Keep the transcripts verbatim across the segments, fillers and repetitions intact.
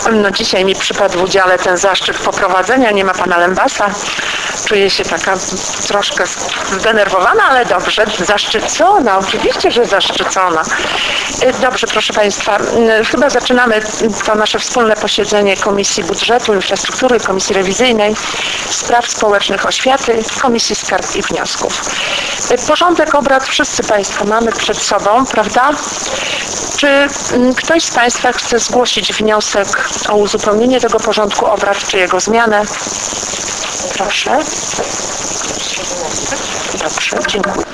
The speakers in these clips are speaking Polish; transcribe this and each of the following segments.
No dzisiaj mi przypadł w udziale ten zaszczyt poprowadzenia, nie ma pana Lembasa. Czuję się taka troszkę zdenerwowana, ale dobrze, zaszczycona, oczywiście, że zaszczycona. Dobrze, proszę państwa, chyba zaczynamy to nasze wspólne posiedzenie Komisji Budżetu, Infrastruktury, Komisji Rewizyjnej, Spraw Społecznych, Oświaty, Komisji Skarg i Wniosków. Porządek obrad wszyscy państwo mamy przed sobą, prawda? Czy ktoś z państwa chce zgłosić wniosek o uzupełnienie tego porządku obrad, czy jego zmianę? Proszę. Dobrze, dziękuję.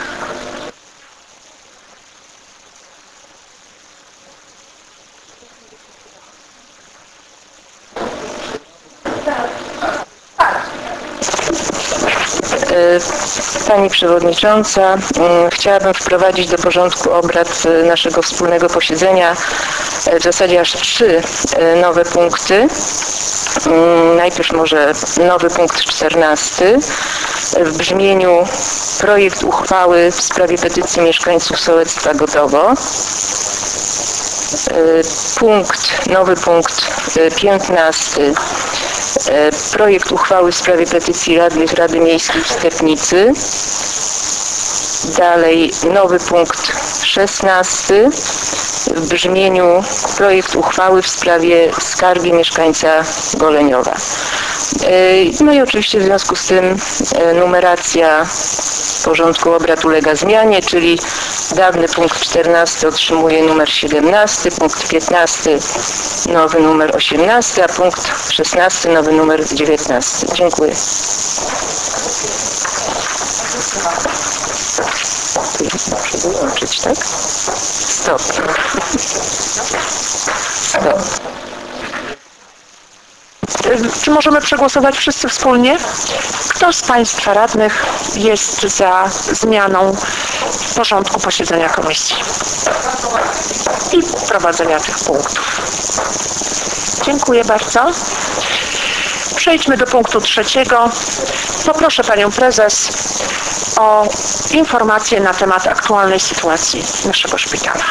Pani Przewodnicząca, chciałabym wprowadzić do porządku obrad naszego wspólnego posiedzenia w zasadzie aż trzy nowe punkty. Najpierw może nowy punkt czternasty w brzmieniu projekt uchwały w sprawie petycji mieszkańców sołectwa Godowo. Punkt, nowy punkt piętnasty. Projekt uchwały w sprawie petycji radnych Rady Miejskiej w Stepnicy. Dalej nowy punkt szesnasty w brzmieniu projekt uchwały w sprawie skargi mieszkańca Goleniowa. No i oczywiście w związku z tym numeracja porządku obrad ulega zmianie, czyli dawny punkt czternasty otrzymuje numer siedemnasty, punkt piętnasty nowy numer osiemnasty, a punkt szesnasty nowy numer dziewiętnasty. Dziękuję. Muszę wyłączyć, tak? Stop. Stop. Czy możemy przegłosować wszyscy wspólnie? Kto z państwa radnych jest za zmianą porządku posiedzenia komisji i prowadzenia tych punktów? Dziękuję bardzo. Przejdźmy do punktu trzeciego. Poproszę panią prezes o informację na temat aktualnej sytuacji naszego szpitala.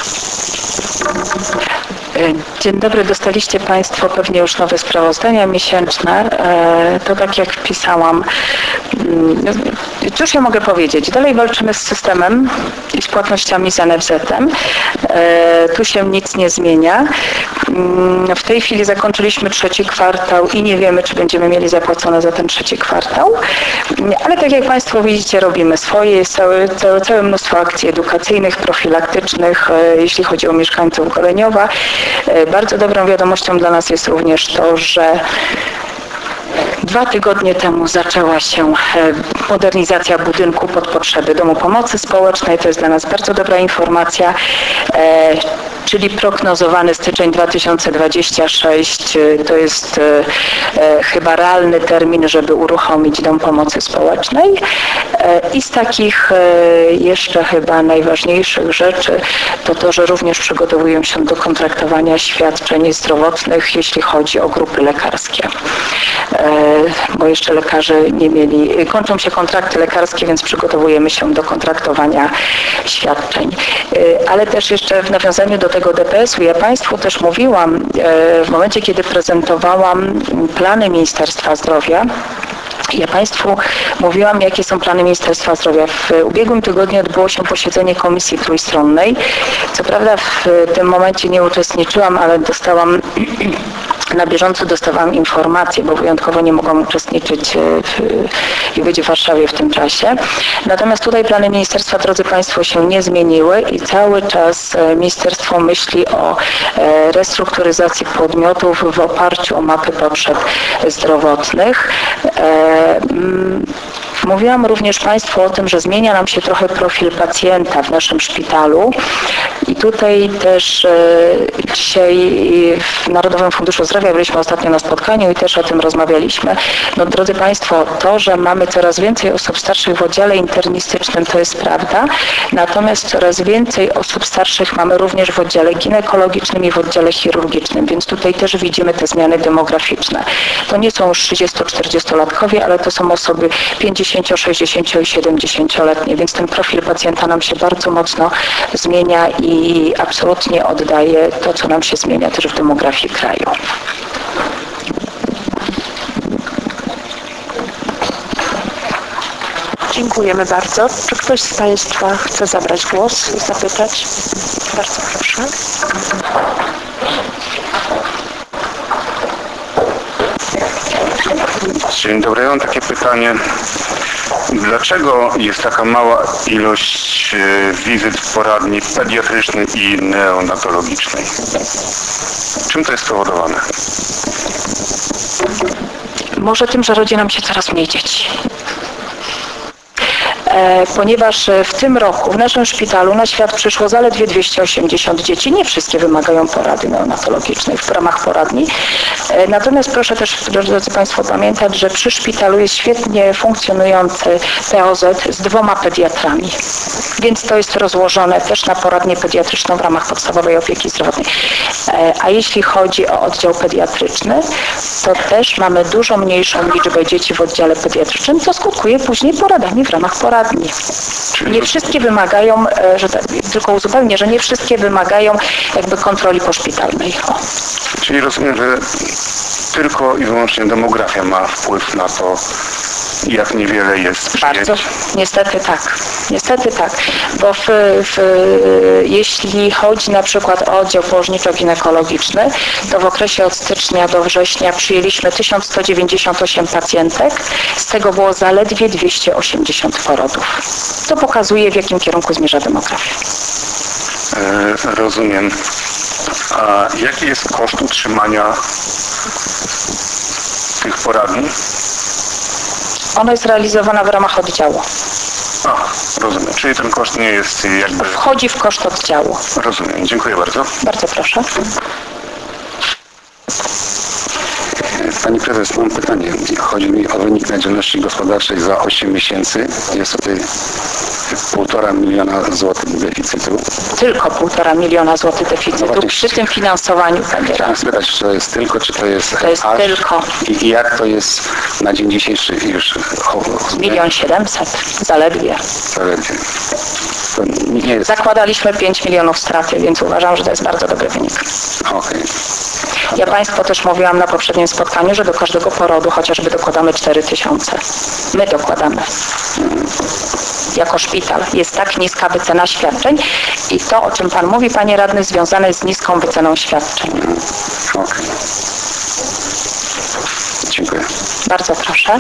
Dzień dobry, dostaliście państwo pewnie już nowe sprawozdania miesięczne. To tak jak wpisałam, cóż ja mogę powiedzieć? Dalej walczymy z systemem i z płatnościami z N F Z-em. Tu się nic nie zmienia. W tej chwili zakończyliśmy trzeci kwartał i nie wiemy, czy będziemy mieli zapłacone za ten trzeci kwartał. Ale tak jak państwo widzicie, robimy swoje. Jest całe, całe, całe mnóstwo akcji edukacyjnych, profilaktycznych, jeśli chodzi o mieszkańców Goleniowa. Bardzo dobrą wiadomością dla nas jest również to, że dwa tygodnie temu zaczęła się modernizacja budynku pod potrzeby Domu Pomocy Społecznej. To jest dla nas bardzo dobra informacja, czyli prognozowany styczeń dwa tysiące dwudziesty szósty to jest chyba realny termin, żeby uruchomić Dom Pomocy Społecznej. I z takich jeszcze chyba najważniejszych rzeczy to to, że również przygotowują się do kontraktowania świadczeń zdrowotnych, jeśli chodzi o grupy lekarskie. Bo jeszcze lekarze nie mieli, kończą się kontrakty lekarskie, więc przygotowujemy się do kontraktowania świadczeń. Ale też jeszcze w nawiązaniu do tego D P S u, ja państwu też mówiłam w momencie, kiedy prezentowałam plany Ministerstwa Zdrowia, ja państwu mówiłam, jakie są plany Ministerstwa Zdrowia. W ubiegłym tygodniu odbyło się posiedzenie Komisji Trójstronnej. Co prawda w tym momencie nie uczestniczyłam, ale dostałam na bieżąco dostawałam informacje, bo wyjątkowo nie mogłam uczestniczyć w, i być w Warszawie w tym czasie. Natomiast tutaj plany Ministerstwa, drodzy Państwo, się nie zmieniły i cały czas Ministerstwo myśli o restrukturyzacji podmiotów w oparciu o mapy potrzeb zdrowotnych. Mówiłam również Państwu o tym, że zmienia nam się trochę profil pacjenta w naszym szpitalu i tutaj też dzisiaj w Narodowym Funduszu Zdrowia byliśmy ostatnio na spotkaniu i też o tym rozmawialiśmy. No drodzy Państwo, to, że mamy coraz więcej osób starszych w oddziale internistycznym, to jest prawda, natomiast coraz więcej osób starszych mamy również w oddziale ginekologicznym i w oddziale chirurgicznym, więc tutaj też widzimy te zmiany demograficzne. To nie są już trzydziesto-czterdziestolatkowie, ale to są osoby pięćdziesięcio pięćdziesięcio-, sześćdziesięcio- i siedemdziesięcioletnie, więc ten profil pacjenta nam się bardzo mocno zmienia i absolutnie oddaje to, co nam się zmienia też w demografii kraju. Dziękujemy bardzo. Czy ktoś z Państwa chce zabrać głos i zapytać? Bardzo proszę. Dzień dobry, ja mam takie pytanie. Dlaczego jest taka mała ilość wizyt w poradni pediatrycznej i neonatologicznej? Czym to jest spowodowane? Może tym, że rodzi nam się coraz mniej dzieci. Ponieważ w tym roku w naszym szpitalu na świat przyszło zaledwie dwieście osiemdziesiąt dzieci. Nie wszystkie wymagają porady neonatologicznej w ramach poradni. Natomiast proszę też, drodzy Państwo, pamiętać, że przy szpitalu jest świetnie funkcjonujący P O Z z dwoma pediatrami. Więc to jest rozłożone też na poradnię pediatryczną w ramach podstawowej opieki zdrowotnej. A jeśli chodzi o oddział pediatryczny, to też mamy dużo mniejszą liczbę dzieci w oddziale pediatrycznym, co skutkuje później poradami w ramach poradni. Nie wszystkie wymagają, że tak, tylko uzupełnię, że nie wszystkie wymagają jakby kontroli poszpitalnej. O. Czyli rozumiem, że tylko i wyłącznie demografia ma wpływ na to, jak niewiele jest przyjęć. Bardzo. Niestety tak. Niestety tak. Bo w, w, jeśli chodzi na przykład o oddział położniczo-ginekologiczny, to w okresie od stycznia do września przyjęliśmy tysiąc sto dziewięćdziesiąt osiem pacjentek, z tego było zaledwie dwieście osiemdziesiąt porodów. To pokazuje, w jakim kierunku zmierza demografia. E, rozumiem. A jaki jest koszt utrzymania tych poradni? Ona jest realizowana w ramach oddziału. A, rozumiem. Czyli ten koszt nie jest jakby... Wchodzi w koszt oddziału. Rozumiem. Dziękuję bardzo. Bardzo proszę. Pani Prezes, mam pytanie. Chodzi mi o wynik na działalności gospodarczej za osiem miesięcy. Jest tutaj półtora miliona złotych deficytu. Tylko półtora miliona złotych deficytu No przy tym finansowaniu. Chciałem spytać, czy to jest tylko, czy to jest... To jest aż? tylko. I jak to jest na dzień dzisiejszy już? Milion siedemset, zaledwie. Zaledwie. To nie jest... Zakładaliśmy pięć milionów straty, więc uważam, że to jest bardzo dobry wynik. Okej. Okay. Ja Państwu też mówiłam na poprzednim spotkaniu, że do każdego porodu chociażby dokładamy cztery tysiące. My dokładamy. Jako szpital. Jest tak niska wycena świadczeń i to, o czym Pan mówi, Panie Radny, związane jest z niską wyceną świadczeń. Okej. Okay. Dziękuję. Bardzo proszę.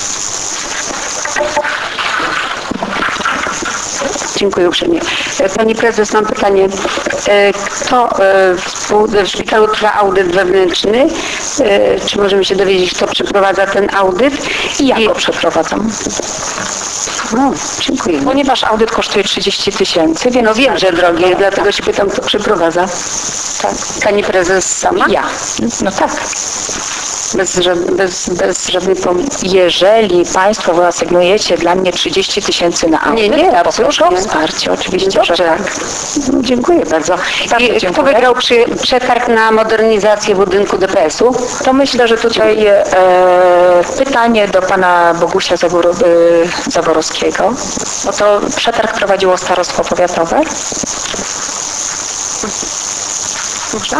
Dziękuję uprzejmie. Pani Prezes, mam pytanie. Kto w szpitalu trwa audyt wewnętrzny? Czy możemy się dowiedzieć, kto przeprowadza ten audyt? I ja go przeprowadzam. No, dziękuję. Ponieważ audyt kosztuje trzydzieści tysięcy, więc... No wiem, że drogie, dlatego się pytam, kto przeprowadza. Tak. Pani Prezes sama? Ja. No tak. Bez, bez, bez żadnej pomocy. Jeżeli Państwo wyasygnujecie dla mnie trzydzieści tysięcy na audyt, Nie, nie, to poproszę o absolutnie. wsparcie. Oczywiście, Dobrze. że tak. Dziękuję bardzo. Bardzo I kto dziękuję. wygrał przy, przetarg na modernizację budynku D P S u? To myślę, że tutaj e, pytanie do Pana Bogusia Zabor, e, Zaborowskiego, bo to przetarg prowadziło Starostwo Powiatowe. Można?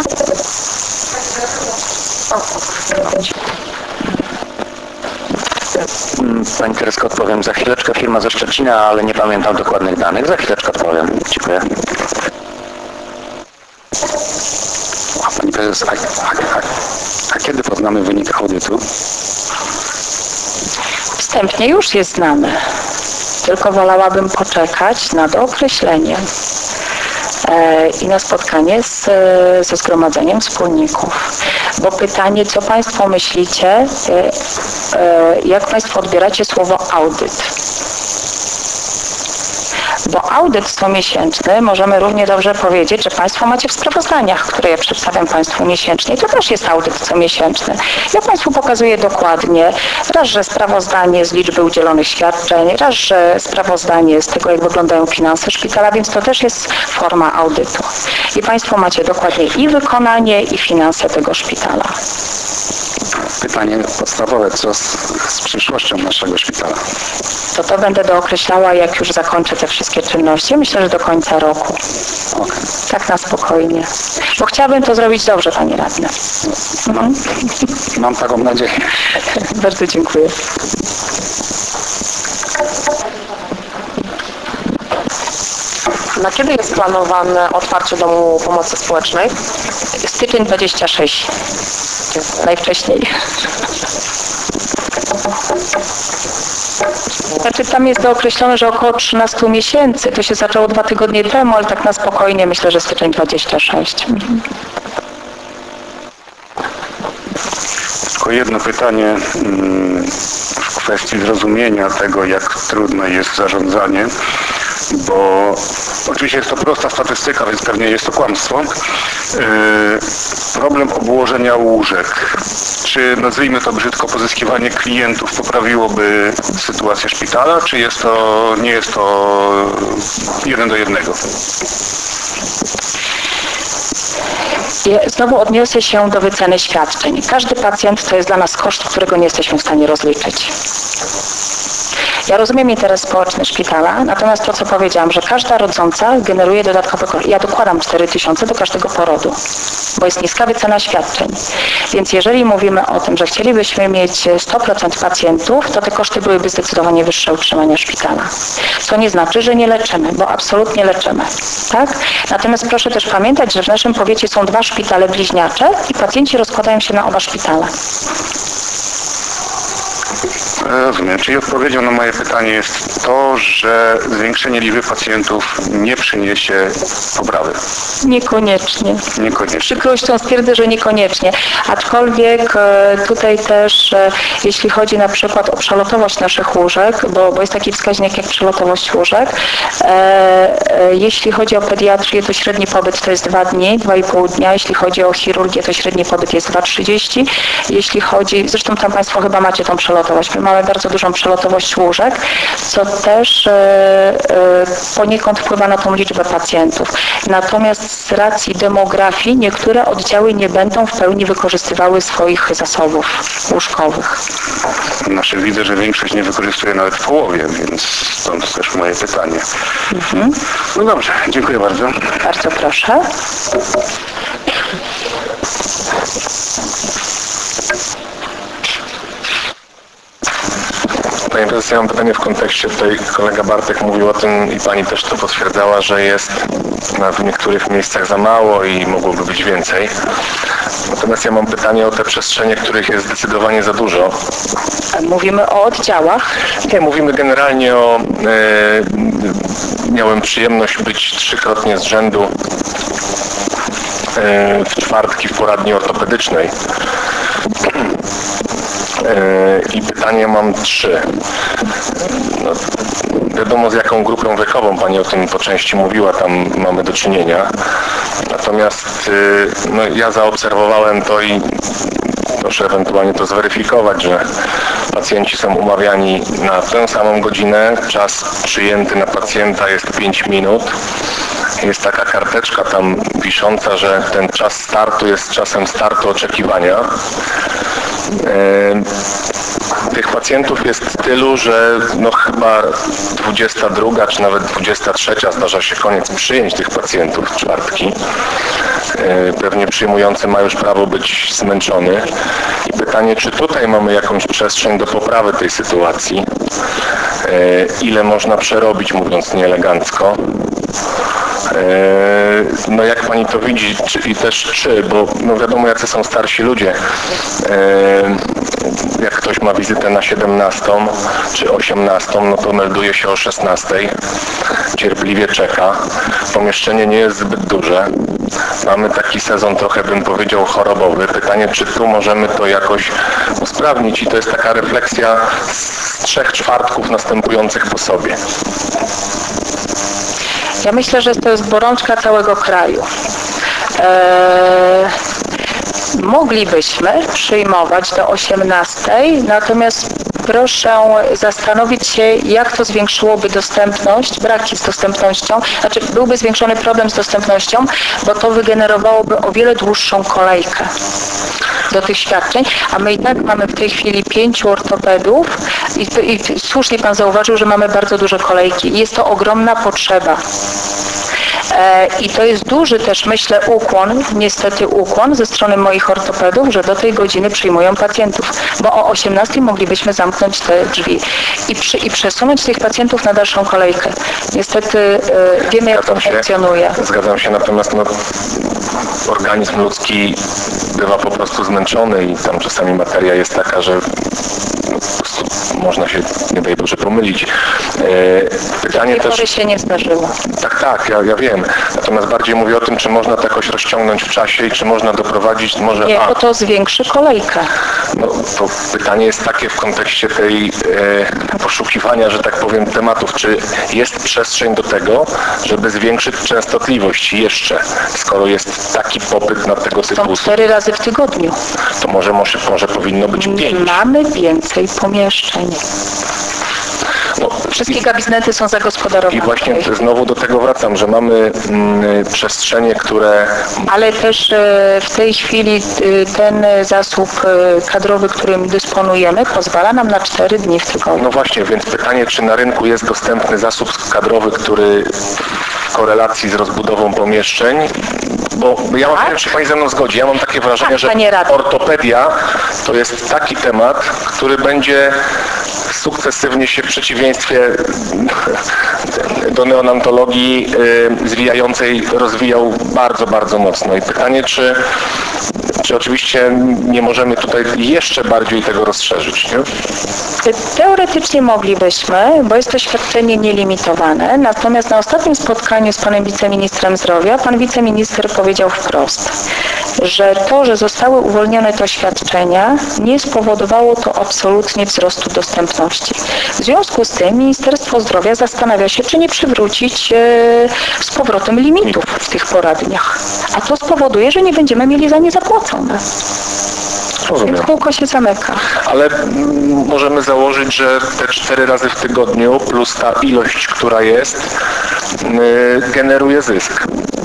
Pani Teresko, odpowiem za chwileczkę. Firma ze Szczecina, ale nie pamiętam dokładnych danych. Za chwileczkę odpowiem. Dziękuję. A Pani Prezes, a, a, a, a kiedy poznamy wynik audytu? Wstępnie już jest znany, tylko wolałabym poczekać na dookreślenie e, i na spotkanie z, ze zgromadzeniem wspólników. Bo pytanie, co Państwo myślicie, e, e, jak Państwo odbieracie słowo audyt? Bo audyt comiesięczny możemy równie dobrze powiedzieć, że Państwo macie w sprawozdaniach, które ja przedstawiam Państwu miesięcznie. To też jest audyt comiesięczny. Ja Państwu pokazuję dokładnie, raz, że sprawozdanie z liczby udzielonych świadczeń, raz, że sprawozdanie z tego, jak wyglądają finanse szpitala, więc to też jest forma audytu. I Państwo macie dokładnie i wykonanie, i finanse tego szpitala. Pytanie podstawowe, co z, z przyszłością naszego szpitala? To to będę dookreślała, jak już zakończę te wszystkie czynności. Myślę, że do końca roku. Okay. Tak na spokojnie. Bo chciałabym to zrobić dobrze, Pani Radna. Mam, mam taką nadzieję. Bardzo dziękuję. Na kiedy jest planowane otwarcie Domu Pomocy Społecznej? Styczeń dwudziesty szósty. Najwcześniej. Znaczy tam jest dookreślone, że około trzynastu miesięcy. To się zaczęło dwa tygodnie temu, ale tak na spokojnie myślę, że styczeń dwudziesty szósty. Tylko jedno pytanie w kwestii zrozumienia tego, jak trudne jest zarządzanie, bo oczywiście jest to prosta statystyka, więc pewnie jest to kłamstwo. Problem obłożenia łóżek. Czy, nazwijmy to brzydko, pozyskiwanie klientów poprawiłoby sytuację szpitala, czy jest to, nie jest to jeden do jednego? Znowu odniosę się do wyceny świadczeń. Każdy pacjent to jest dla nas koszt, którego nie jesteśmy w stanie rozliczyć. Ja rozumiem interes społeczny szpitala, natomiast to, co powiedziałam, że każda rodząca generuje dodatkowe koszty. Ja dokładam cztery tysiące do każdego porodu, bo jest niska wycena świadczeń. Więc jeżeli mówimy o tym, że chcielibyśmy mieć sto procent pacjentów, to te koszty byłyby zdecydowanie wyższe utrzymania szpitala. Co nie znaczy, że nie leczymy, bo absolutnie leczymy. Tak? Natomiast proszę też pamiętać, że w naszym powiecie są dwa szpitale bliźniacze i pacjenci rozkładają się na oba szpitale. Rozumiem. Czyli odpowiedzią na moje pytanie jest to, że zwiększenie liczby pacjentów nie przyniesie poprawy. Niekoniecznie. Niekoniecznie. Z przykrością stwierdzę, że niekoniecznie. Aczkolwiek tutaj też, jeśli chodzi na przykład o przelotowość naszych łóżek, bo, bo jest taki wskaźnik jak przelotowość łóżek, e, jeśli chodzi o pediatrię, to średni pobyt to jest dwa dni, dwa i pół dnia. Jeśli chodzi o chirurgię, to średni pobyt jest dwa trzydzieści. Jeśli chodzi, zresztą tam Państwo chyba macie tą przelotowość. My mamy bardzo dużą przelotowość łóżek, co też e, e, poniekąd wpływa na tą liczbę pacjentów. Natomiast z racji demografii niektóre oddziały nie będą w pełni wykorzystywały swoich zasobów łóżkowych. Znaczy widzę, że większość nie wykorzystuje nawet w połowie, więc stąd też moje pytanie. Mhm. No dobrze, dziękuję bardzo. Bardzo proszę. Panie Prezesie, ja mam pytanie w kontekście, tutaj kolega Bartek mówił o tym i Pani też to potwierdzała, że jest na, w niektórych miejscach za mało i mogłoby być więcej. Natomiast ja mam pytanie o te przestrzenie, których jest zdecydowanie za dużo. Mówimy o oddziałach? Nie, mówimy generalnie o... E, miałem przyjemność być trzykrotnie z rzędu e, w czwartki w poradni ortopedycznej. I pytanie mam trzy. No, wiadomo, z jaką grupą wiekową Pani o tym po części mówiła, tam mamy do czynienia. Natomiast no, ja zaobserwowałem to i proszę ewentualnie to zweryfikować, że pacjenci są umawiani na tę samą godzinę, czas przyjęty na pacjenta jest pięć minut. Jest taka karteczka tam wisząca, że ten czas startu jest czasem startu oczekiwania. Tych pacjentów jest tylu, że no chyba dwudziesta druga czy nawet dwudziesta trzecia zdarza się koniec przyjęć tych pacjentów w czwartki. Pewnie przyjmujący ma już prawo być zmęczony. I pytanie, czy tutaj mamy jakąś przestrzeń do poprawy tej sytuacji? Ile można przerobić, mówiąc nieelegancko? No jak Pani to widzi czy, i też czy, bo no wiadomo jacy są starsi ludzie. Jak ktoś ma wizytę na siedemnastą czy osiemnastą, no to melduje się o szesnastej. Cierpliwie czeka. Pomieszczenie nie jest zbyt duże. Mamy taki sezon trochę, bym powiedział, chorobowy. Pytanie, czy tu możemy to jakoś usprawnić i to jest taka refleksja z trzech czwartków następujących po sobie. Ja myślę, że to jest gorączka całego kraju. Eee, moglibyśmy przyjmować do osiemnastej, natomiast proszę zastanowić się, jak to zwiększyłoby dostępność, braki z dostępnością, znaczy byłby zwiększony problem z dostępnością, bo to wygenerowałoby o wiele dłuższą kolejkę do tych świadczeń, a my i tak mamy w tej chwili pięciu ortopedów i, i słusznie Pan zauważył, że mamy bardzo duże kolejki i jest to ogromna potrzeba. I to jest duży też, myślę, ukłon, niestety ukłon ze strony moich ortopedów, że do tej godziny przyjmują pacjentów, bo o osiemnastej moglibyśmy zamknąć te drzwi i, przy, i przesunąć tych pacjentów na dalszą kolejkę. Niestety y, wiemy, jak to funkcjonuje. Zgadzam się, natomiast no, organizm ludzki bywa po prostu zmęczony i tam czasami materia jest taka, że no, po prostu można się, nie daj Boże, pomylić. Pytanie Tej też... pory się nie zdarzyło. Tak, tak, ja, ja wiem. Natomiast bardziej mówię o tym, czy można to jakoś rozciągnąć w czasie i czy można doprowadzić, może... Nie, a, bo to zwiększy kolejkę. No, to pytanie jest takie w kontekście tej e, poszukiwania, że tak powiem, tematów. Czy jest przestrzeń do tego, żeby zwiększyć częstotliwość jeszcze, skoro jest taki popyt na tego typu... Są cztery razy w tygodniu. To może, może, może powinno być pięć. Mamy więcej pomieszczeń. No, Wszystkie gabinety są zagospodarowane. I właśnie znowu do tego wracam, że mamy mm, przestrzenie, które... Ale też e, w tej chwili e, ten zasób e, kadrowy, którym dysponujemy, pozwala nam na cztery dni w tygodniu. No właśnie, więc pytanie, czy na rynku jest dostępny zasób kadrowy, który w korelacji z rozbudową pomieszczeń, bo ja mam, Tak? nie wiem, czy Pani ze mną zgodzi, ja mam takie wrażenie, Tak, że Panie radny. ortopedia to jest taki temat, który będzie sukcesywnie się w przeciwieństwie do neonatologii y, zwijającej rozwijał bardzo, bardzo mocno. I pytanie, czy, czy oczywiście nie możemy tutaj jeszcze bardziej tego rozszerzyć, nie? Teoretycznie moglibyśmy, bo jest to świadczenie nielimitowane, natomiast na ostatnim spotkaniu z panem wiceministrem zdrowia, pan wiceminister powiedział wprost, że to, że zostały uwolnione te świadczenia, nie spowodowało to absolutnie wzrostu dostępności. W związku z tym Ministerstwo Zdrowia zastanawia się, czy nie przywrócić e, z powrotem limitów w tych poradniach. A to spowoduje, że nie będziemy mieli za nie zapłacone. Rozumiem. Więc kółko się zamyka. Ale mm, możemy założyć, że te cztery razy w tygodniu plus ta ilość, która jest, yy, generuje zysk.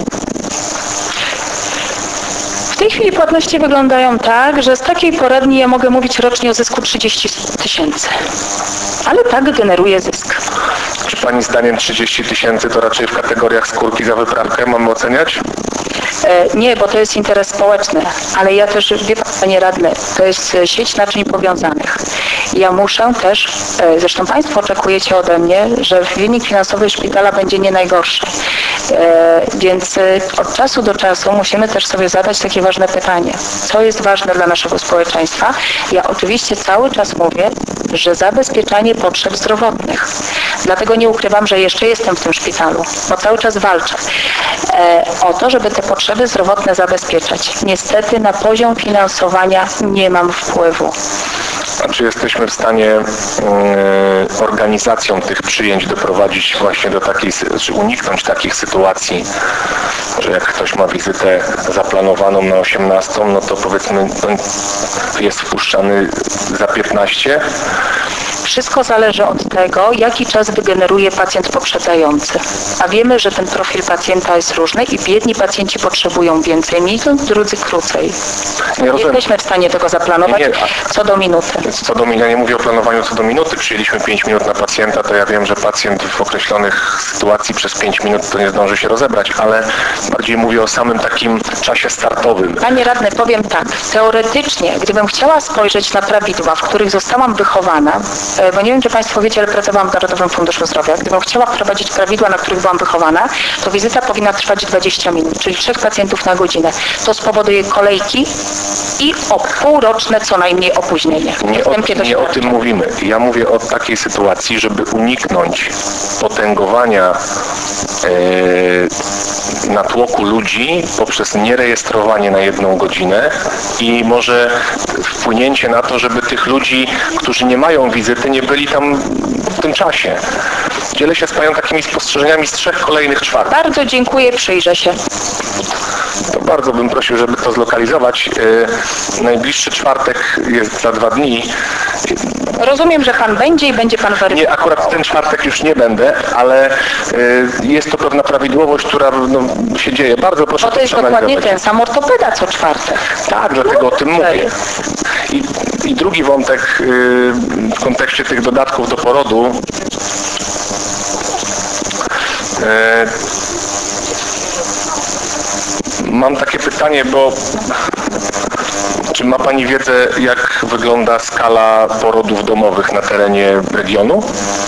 W tej chwili płatności wyglądają tak, że z takiej poradni ja mogę mówić rocznie o zysku trzydzieści tysięcy. Ale tak generuje zysk. Czy Pani zdaniem trzydzieści tysięcy to raczej w kategoriach skórki za wyprawkę mamy oceniać? E, nie, bo to jest interes społeczny, ale ja też, wie Pan, Panie Radny, to jest sieć naczyń powiązanych. Ja muszę też, e, zresztą Państwo oczekujecie ode mnie, że wynik finansowy szpitala będzie nie najgorszy. E, więc e, od czasu do czasu musimy też sobie zadać takie ważne pytanie. Co jest ważne dla naszego społeczeństwa? Ja oczywiście cały czas mówię, że zabezpieczanie potrzeb zdrowotnych. Dlatego nie ukrywam, że jeszcze jestem w tym szpitalu, bo cały czas walczę e, o to, żeby te potrzeby zdrowotne zabezpieczać. Niestety na poziom finansowania nie mam wpływu. A czy jesteśmy w stanie yy, organizacją tych przyjęć doprowadzić właśnie do takiej, czy uniknąć takich sytuacji, że jak ktoś ma wizytę zaplanowaną na osiemnastą, no to powiedzmy no, jest wpuszczany za piętnaście? Wszystko zależy od tego, jaki czas wygeneruje pacjent poprzedzający. A wiemy, że ten profil pacjenta jest różny i biedni pacjenci potrzebują więcej minut, drudzy krócej. Nie Nie rozumiem. jesteśmy w stanie tego zaplanować Nie, nie. co do minuty. Co do minuty, nie mówię o planowaniu co do minuty, przyjęliśmy pięć minut na pacjenta, to ja wiem, że pacjent w określonych sytuacji przez pięć minut to nie zdąży się rozebrać, ale bardziej mówię o samym takim czasie startowym. Panie radny, powiem tak, teoretycznie, gdybym chciała spojrzeć na prawidła, w których zostałam wychowana, bo nie wiem, czy Państwo wiecie, ale pracowałam w Narodowym Funduszu Zdrowia. Gdybym chciała wprowadzić prawidła, na których byłam wychowana, to wizyta powinna trwać dwadzieścia minut, czyli trzech pacjentów na godzinę. To spowoduje kolejki i o półroczne co najmniej opóźnienie. Nie o, nie o tym mówimy. Ja mówię o takiej sytuacji, żeby uniknąć potęgowania e, natłoku ludzi poprzez nierejestrowanie na jedną godzinę i może wpłynięcie na to, żeby tych ludzi, którzy nie mają wizyty, nie byli tam w tym czasie. Dzielę się z Panią takimi spostrzeżeniami z trzech kolejnych czwartków. Bardzo dziękuję, przyjrzę się. To bardzo bym prosił, żeby to zlokalizować. Najbliższy czwartek jest za dwa dni. Rozumiem, że pan będzie i będzie pan weryfikował. Nie, akurat w ten czwartek już nie będę, ale y, jest to pewna prawidłowość, która no, się dzieje. Bardzo proszę Bo to jest dokładnie ten sam ortopeda co czwartek. Tak, dlatego o tym mówię. I, i drugi wątek y, w kontekście tych dodatków do porodu. Y, mam takie pytanie, bo czy ma Pani wiedzę, jak wygląda skala porodów domowych na terenie regionu?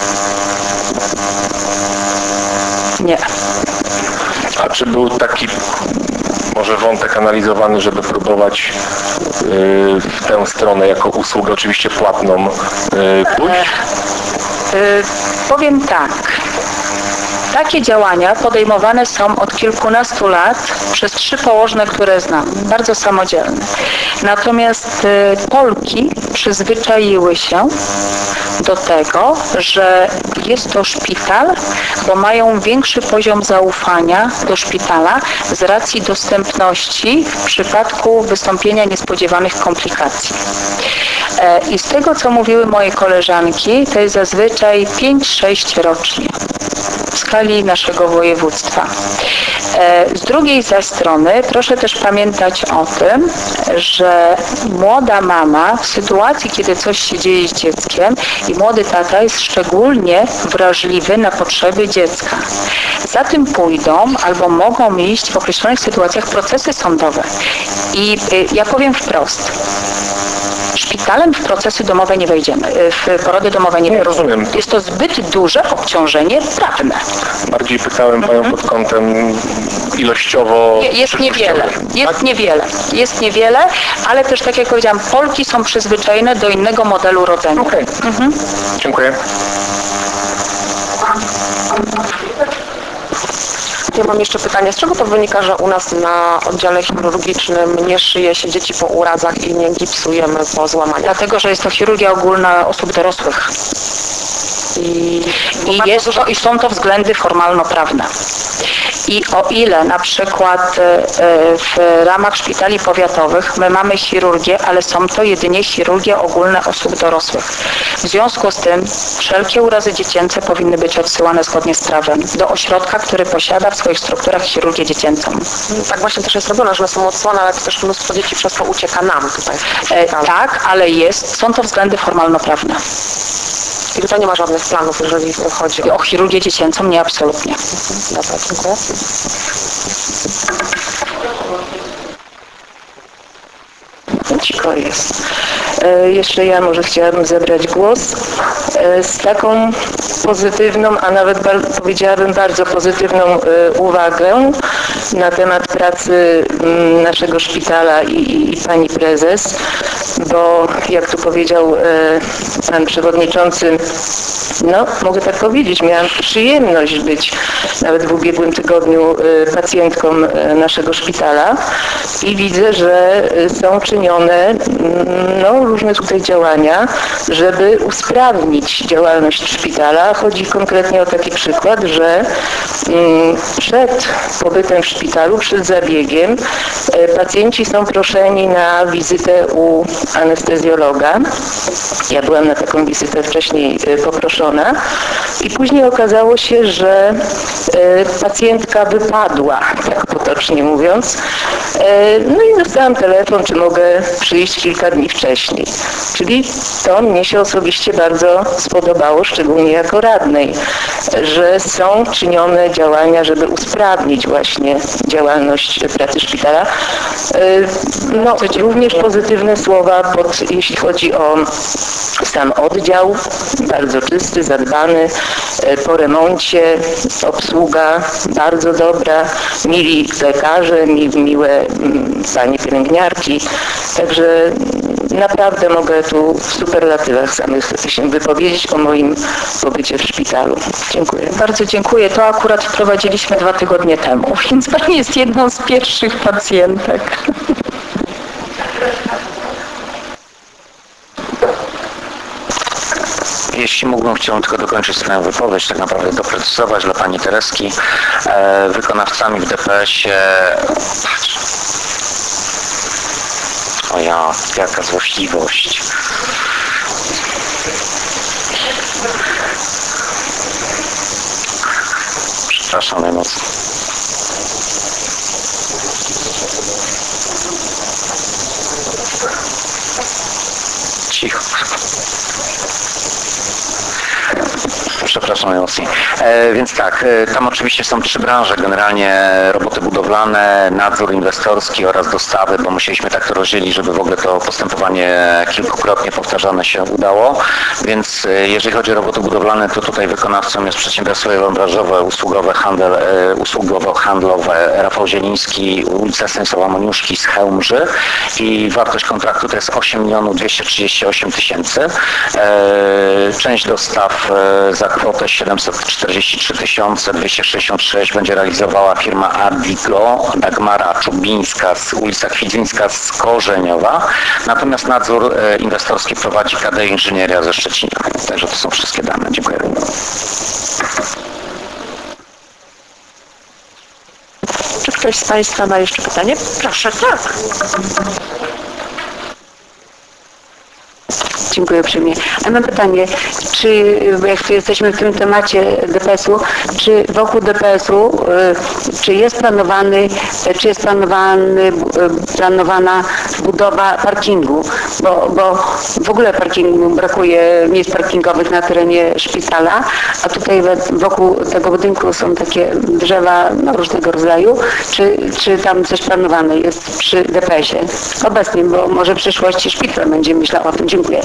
Nie. A czy był taki może wątek analizowany, żeby próbować yy, w tę stronę jako usługę oczywiście płatną yy, pójść? Yy, powiem tak. Takie działania podejmowane są od kilkunastu lat przez trzy położne, które znam, bardzo samodzielne. Natomiast y, Polki przyzwyczaiły się do tego, że jest to szpital, bo mają większy poziom zaufania do szpitala z racji dostępności w przypadku wystąpienia niespodziewanych komplikacji. E, I z tego, co mówiły moje koleżanki, to jest zazwyczaj pięć sześć rocznie w skali naszego województwa. Z drugiej zaś strony proszę też pamiętać o tym, że młoda mama w sytuacji, kiedy coś się dzieje z dzieckiem i młody tata jest szczególnie wrażliwy na potrzeby dziecka. Za tym pójdą albo mogą iść w określonych sytuacjach procesy sądowe. I ja powiem wprost. Szpitalem w procesy domowe nie wejdziemy, w porody domowe nie wejdziemy. Rozumiem. Jest to zbyt duże obciążenie prawne. Bardziej pytałem Panią pod kątem ilościowo... Je, jest niewiele, jest tak? niewiele, jest niewiele, ale też tak jak powiedziałam, Polki są przyzwyczajone do innego modelu rodzenia. Okej, okay. mhm. Dziękuję. Ja mam jeszcze pytanie, z czego to wynika, że u nas na oddziale chirurgicznym nie szyje się dzieci po urazach i nie gipsujemy po złamaniach? Dlatego, że jest to chirurgia ogólna osób dorosłych. I, i, jest to, i są to względy formalno-prawne. I o ile na przykład w ramach szpitali powiatowych my mamy chirurgię, ale są to jedynie chirurgie ogólne osób dorosłych. W związku z tym wszelkie urazy dziecięce powinny być odsyłane zgodnie z prawem do ośrodka, który posiada w swoich strukturach chirurgię dziecięcą. Tak właśnie też jest robione, że one są odsłane, ale też mnóstwo dzieci przez to ucieka nam tutaj. E, tak, ale jest, są to względy formalno-prawne. I tutaj nie ma żadnych planów, jeżeli chodzi o... O chirurgię dziecięcą? Nie, absolutnie. Dobra, dziękuję. Cicho jest. E, jeszcze ja może chciałabym zabrać głos e, z taką pozytywną, a nawet bar, powiedziałabym bardzo pozytywną e, uwagę na temat pracy m, naszego szpitala i, i, i pani prezes, bo jak tu powiedział e, pan przewodniczący, no mogę tak powiedzieć, miałam przyjemność być nawet w ubiegłym tygodniu e, pacjentką e, naszego szpitala i widzę, że e, są czynione no, różne tutaj działania, żeby usprawnić działalność szpitala. Chodzi konkretnie o taki przykład, że mm, przed pobytem w szpitalu, przed zabiegiem e, pacjenci są proszeni na wizytę u anestezjologa. Ja byłam na taką wizytę wcześniej e, poproszona i później okazało się, że e, pacjentka wypadła, tak potocznie mówiąc. E, no i dostałam telefon, czy mogę przyjść kilka dni wcześniej. Czyli to mnie się osobiście bardzo spodobało, szczególnie jako radnej, że są czynione działania, żeby usprawnić właśnie działalność pracy szpitala. No, również pozytywne słowa, pod, jeśli chodzi o sam oddział, bardzo czysty, zadbany, po remoncie, obsługa bardzo dobra, mili lekarze, mi, miłe panie pielęgniarki, także naprawdę mogę tu w superlatywach samych się wypowiedzieć o moim pobycie w szpitalu. Dziękuję. Bardzo dziękuję. To akurat wprowadziliśmy dwa tygodnie temu, więc pani jest jedną z pierwszych pacjentek. Jeśli mógłbym, chciałbym tylko dokończyć swoją wypowiedź, tak naprawdę doprecyzować dla pani Tereski. E, wykonawcami w D P S-ie... O ja, jaka złośliwość. Przepraszam najmocniej. Cicho. Przepraszam najmocniej. E, więc tak, e, tam oczywiście są trzy branże, generalnie roboty budowlane, nadzór inwestorski oraz dostawy, bo musieliśmy tak to rozdzielić, żeby w ogóle to postępowanie kilkukrotnie powtarzane się udało. Więc e, jeżeli chodzi o roboty budowlane, to tutaj wykonawcą jest przedsiębiorstwo branżowe, usługowe, handel, e, usługowo-handlowe Rafał Zieliński, ulica Stanisława Moniuszki z Chełmży i wartość kontraktu to jest osiem milionów dwieście trzydzieści osiem tysięcy. E, część dostaw e, za kwotę siedemset czterdzieści trzy tysiące dwieście sześćdziesiąt sześć będzie realizowała firma Adigo, Dagmara Czubińska z ulica Kwidzyńska z Korzeniowa. Natomiast nadzór e, inwestorski prowadzi K D Inżynieria ze Szczecina. Także to są wszystkie dane. Dziękuję. Czy ktoś z Państwa ma jeszcze pytanie? Proszę, tak. Dziękuję uprzejmie. A mam pytanie, czy bo jak tu jesteśmy w tym temacie D P S u, czy wokół D P S u, czy jest planowany, czy jest planowany, planowana budowa parkingu, bo, bo w ogóle parkingu brakuje miejsc parkingowych na terenie szpitala, a tutaj wokół tego budynku są takie drzewa no, różnego rodzaju, czy, czy tam coś planowane jest przy D P S ie obecnie, bo może w przyszłości szpital będzie myślał o tym. Dziękuję.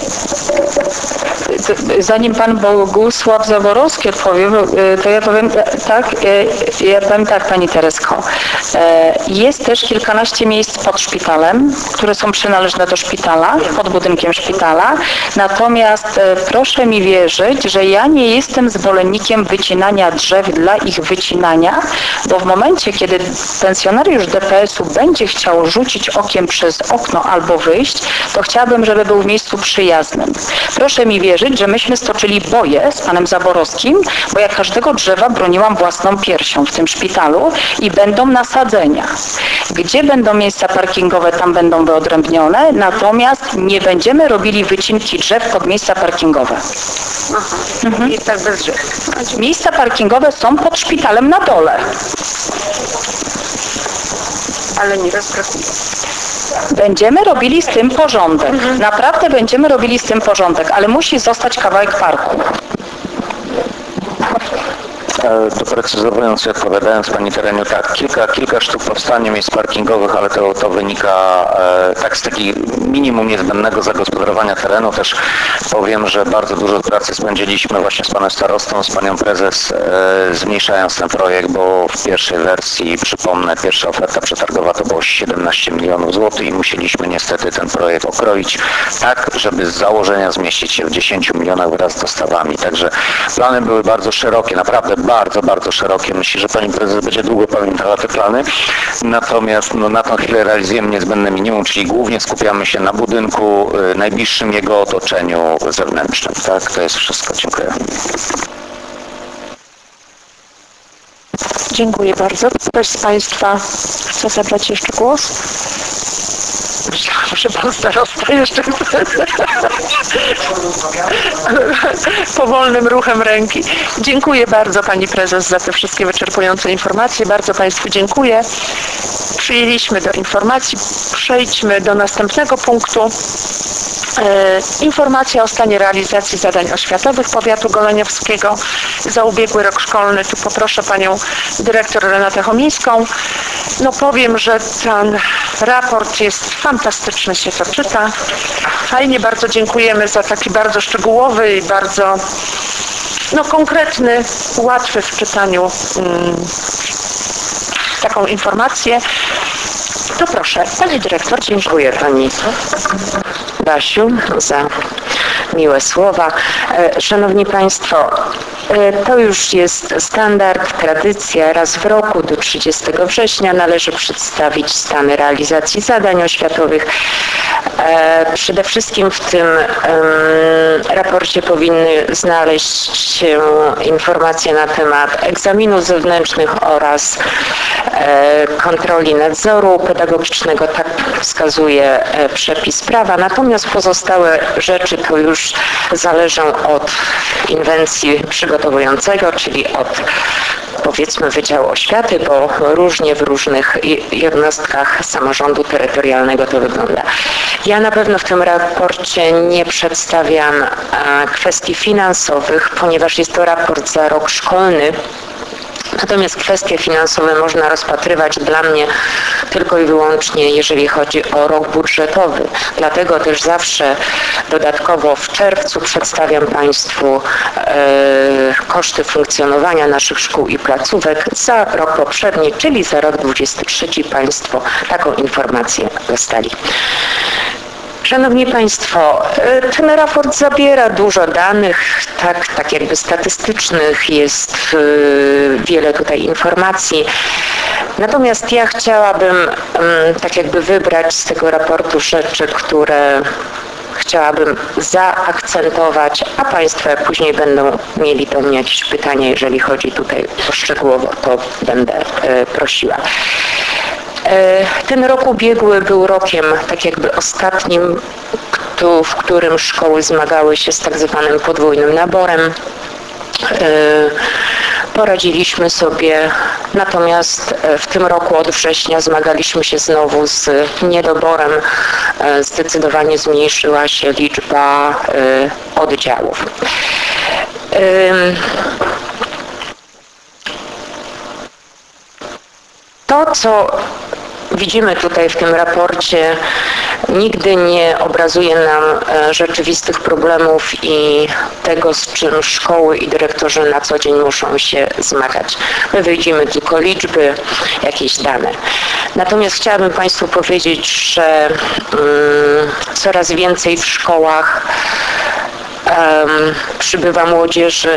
Zanim pan Bogusław Zaborowski odpowie, to ja powiem tak, ja powiem tak, pani Teresko. Jest też kilkanaście miejsc pod szpitalem, które są przynależne do szpitala, pod budynkiem szpitala. Natomiast proszę mi wierzyć, że ja nie jestem zwolennikiem wycinania drzew dla ich wycinania, bo w momencie, kiedy pensjonariusz D P S u będzie chciał rzucić okiem przez okno albo wyjść, to chciałabym, żeby był w miejscu przyjaznym. Proszę mi wierzyć, że myśmy stoczyli boje z panem Zaborowskim, bo ja każdego drzewa broniłam własną piersią w tym szpitalu i będą nasadzenia. Gdzie będą miejsca parkingowe, tam będą wyodrębnione, natomiast nie będziemy robili wycinki drzew pod miejsca parkingowe. Aha. Mhm. I tak bez drzew. Miejsca parkingowe są pod szpitalem na dole. Ale nie rozpracuję. Będziemy robili z tym porządek. Naprawdę będziemy robili z tym porządek, ale musi zostać kawałek parku. Doprecyzowując i odpowiadając pani Tereniu, tak, kilka, kilka sztuk powstanie miejsc parkingowych, ale to, to wynika e, tak z takiego minimum niezbędnego zagospodarowania terenu. Też powiem, że bardzo dużo pracy spędziliśmy właśnie z panem starostą, z panią prezes, e, zmniejszając ten projekt, bo w pierwszej wersji, przypomnę, pierwsza oferta przetargowa to było siedemnaście milionów złotych i musieliśmy niestety ten projekt okroić tak, żeby z założenia zmieścić się w dziesięciu milionach wraz z dostawami. Także plany były bardzo szerokie, naprawdę bardzo, bardzo szerokie. Myślę, że pani prezes będzie długo pamiętała te plany. Natomiast no, na tą chwilę realizujemy niezbędne minimum, czyli głównie skupiamy się na budynku, y, najbliższym jego otoczeniu zewnętrznym. Tak, to jest wszystko. Dziękuję. Dziękuję bardzo. Ktoś z Państwa chce zabrać jeszcze głos? Myślałam, że pan starosta jeszcze chce. Powolnym ruchem ręki. Dziękuję bardzo pani prezes za te wszystkie wyczerpujące informacje. Bardzo Państwu dziękuję. Przyjęliśmy do informacji. Przejdźmy do następnego punktu. E, informacja o stanie realizacji zadań oświatowych powiatu goleniowskiego za ubiegły rok szkolny. Tu poproszę panią dyrektor Renatę Chomińską. No powiem, że ten raport jest fantastyczny, się to czyta. Fajnie, bardzo dziękujemy za taki bardzo szczegółowy i bardzo no, konkretny, łatwy w czytaniu mm, taką informację. To proszę, pani dyrektor. Dziękuję pani Basiu za miłe słowa. Szanowni Państwo, to już jest standard, tradycja. Raz w roku do trzydziestego września należy przedstawić stany realizacji zadań oświatowych. Przede wszystkim w tym raporcie powinny znaleźć się informacje na temat egzaminów zewnętrznych oraz kontroli nadzoru pedagogicznego, tak wskazuje przepis prawa. Natomiast pozostałe rzeczy to już już zależą od inwencji przygotowującego, czyli od powiedzmy Wydziału Oświaty, bo różnie w różnych jednostkach samorządu terytorialnego to wygląda. Ja na pewno w tym raporcie nie przedstawiam kwestii finansowych, ponieważ jest to raport za rok szkolny. Natomiast kwestie finansowe można rozpatrywać dla mnie tylko i wyłącznie, jeżeli chodzi o rok budżetowy. Dlatego też zawsze dodatkowo w czerwcu przedstawiam Państwu e, koszty funkcjonowania naszych szkół i placówek za rok poprzedni, czyli za rok dwudziesty trzeci. Państwo taką informację dostali. Szanowni Państwo, ten raport zawiera dużo danych, tak, tak jakby statystycznych, jest wiele tutaj informacji. Natomiast ja chciałabym tak jakby wybrać z tego raportu rzeczy, które chciałabym zaakcentować, a Państwo jak później będą mieli do mnie jakieś pytania, jeżeli chodzi tutaj o szczegółowo, to będę prosiła. Ten rok ubiegły był rokiem tak jakby ostatnim, w którym szkoły zmagały się z tak zwanym podwójnym naborem. Poradziliśmy sobie, natomiast w tym roku od września zmagaliśmy się znowu z niedoborem. Zdecydowanie zmniejszyła się liczba oddziałów. To, co widzimy tutaj w tym raporcie, nigdy nie obrazuje nam rzeczywistych problemów i tego, z czym szkoły i dyrektorzy na co dzień muszą się zmagać. My widzimy tylko liczby, jakieś dane. Natomiast chciałabym Państwu powiedzieć, że um, coraz więcej w szkołach um, przybywa młodzieży,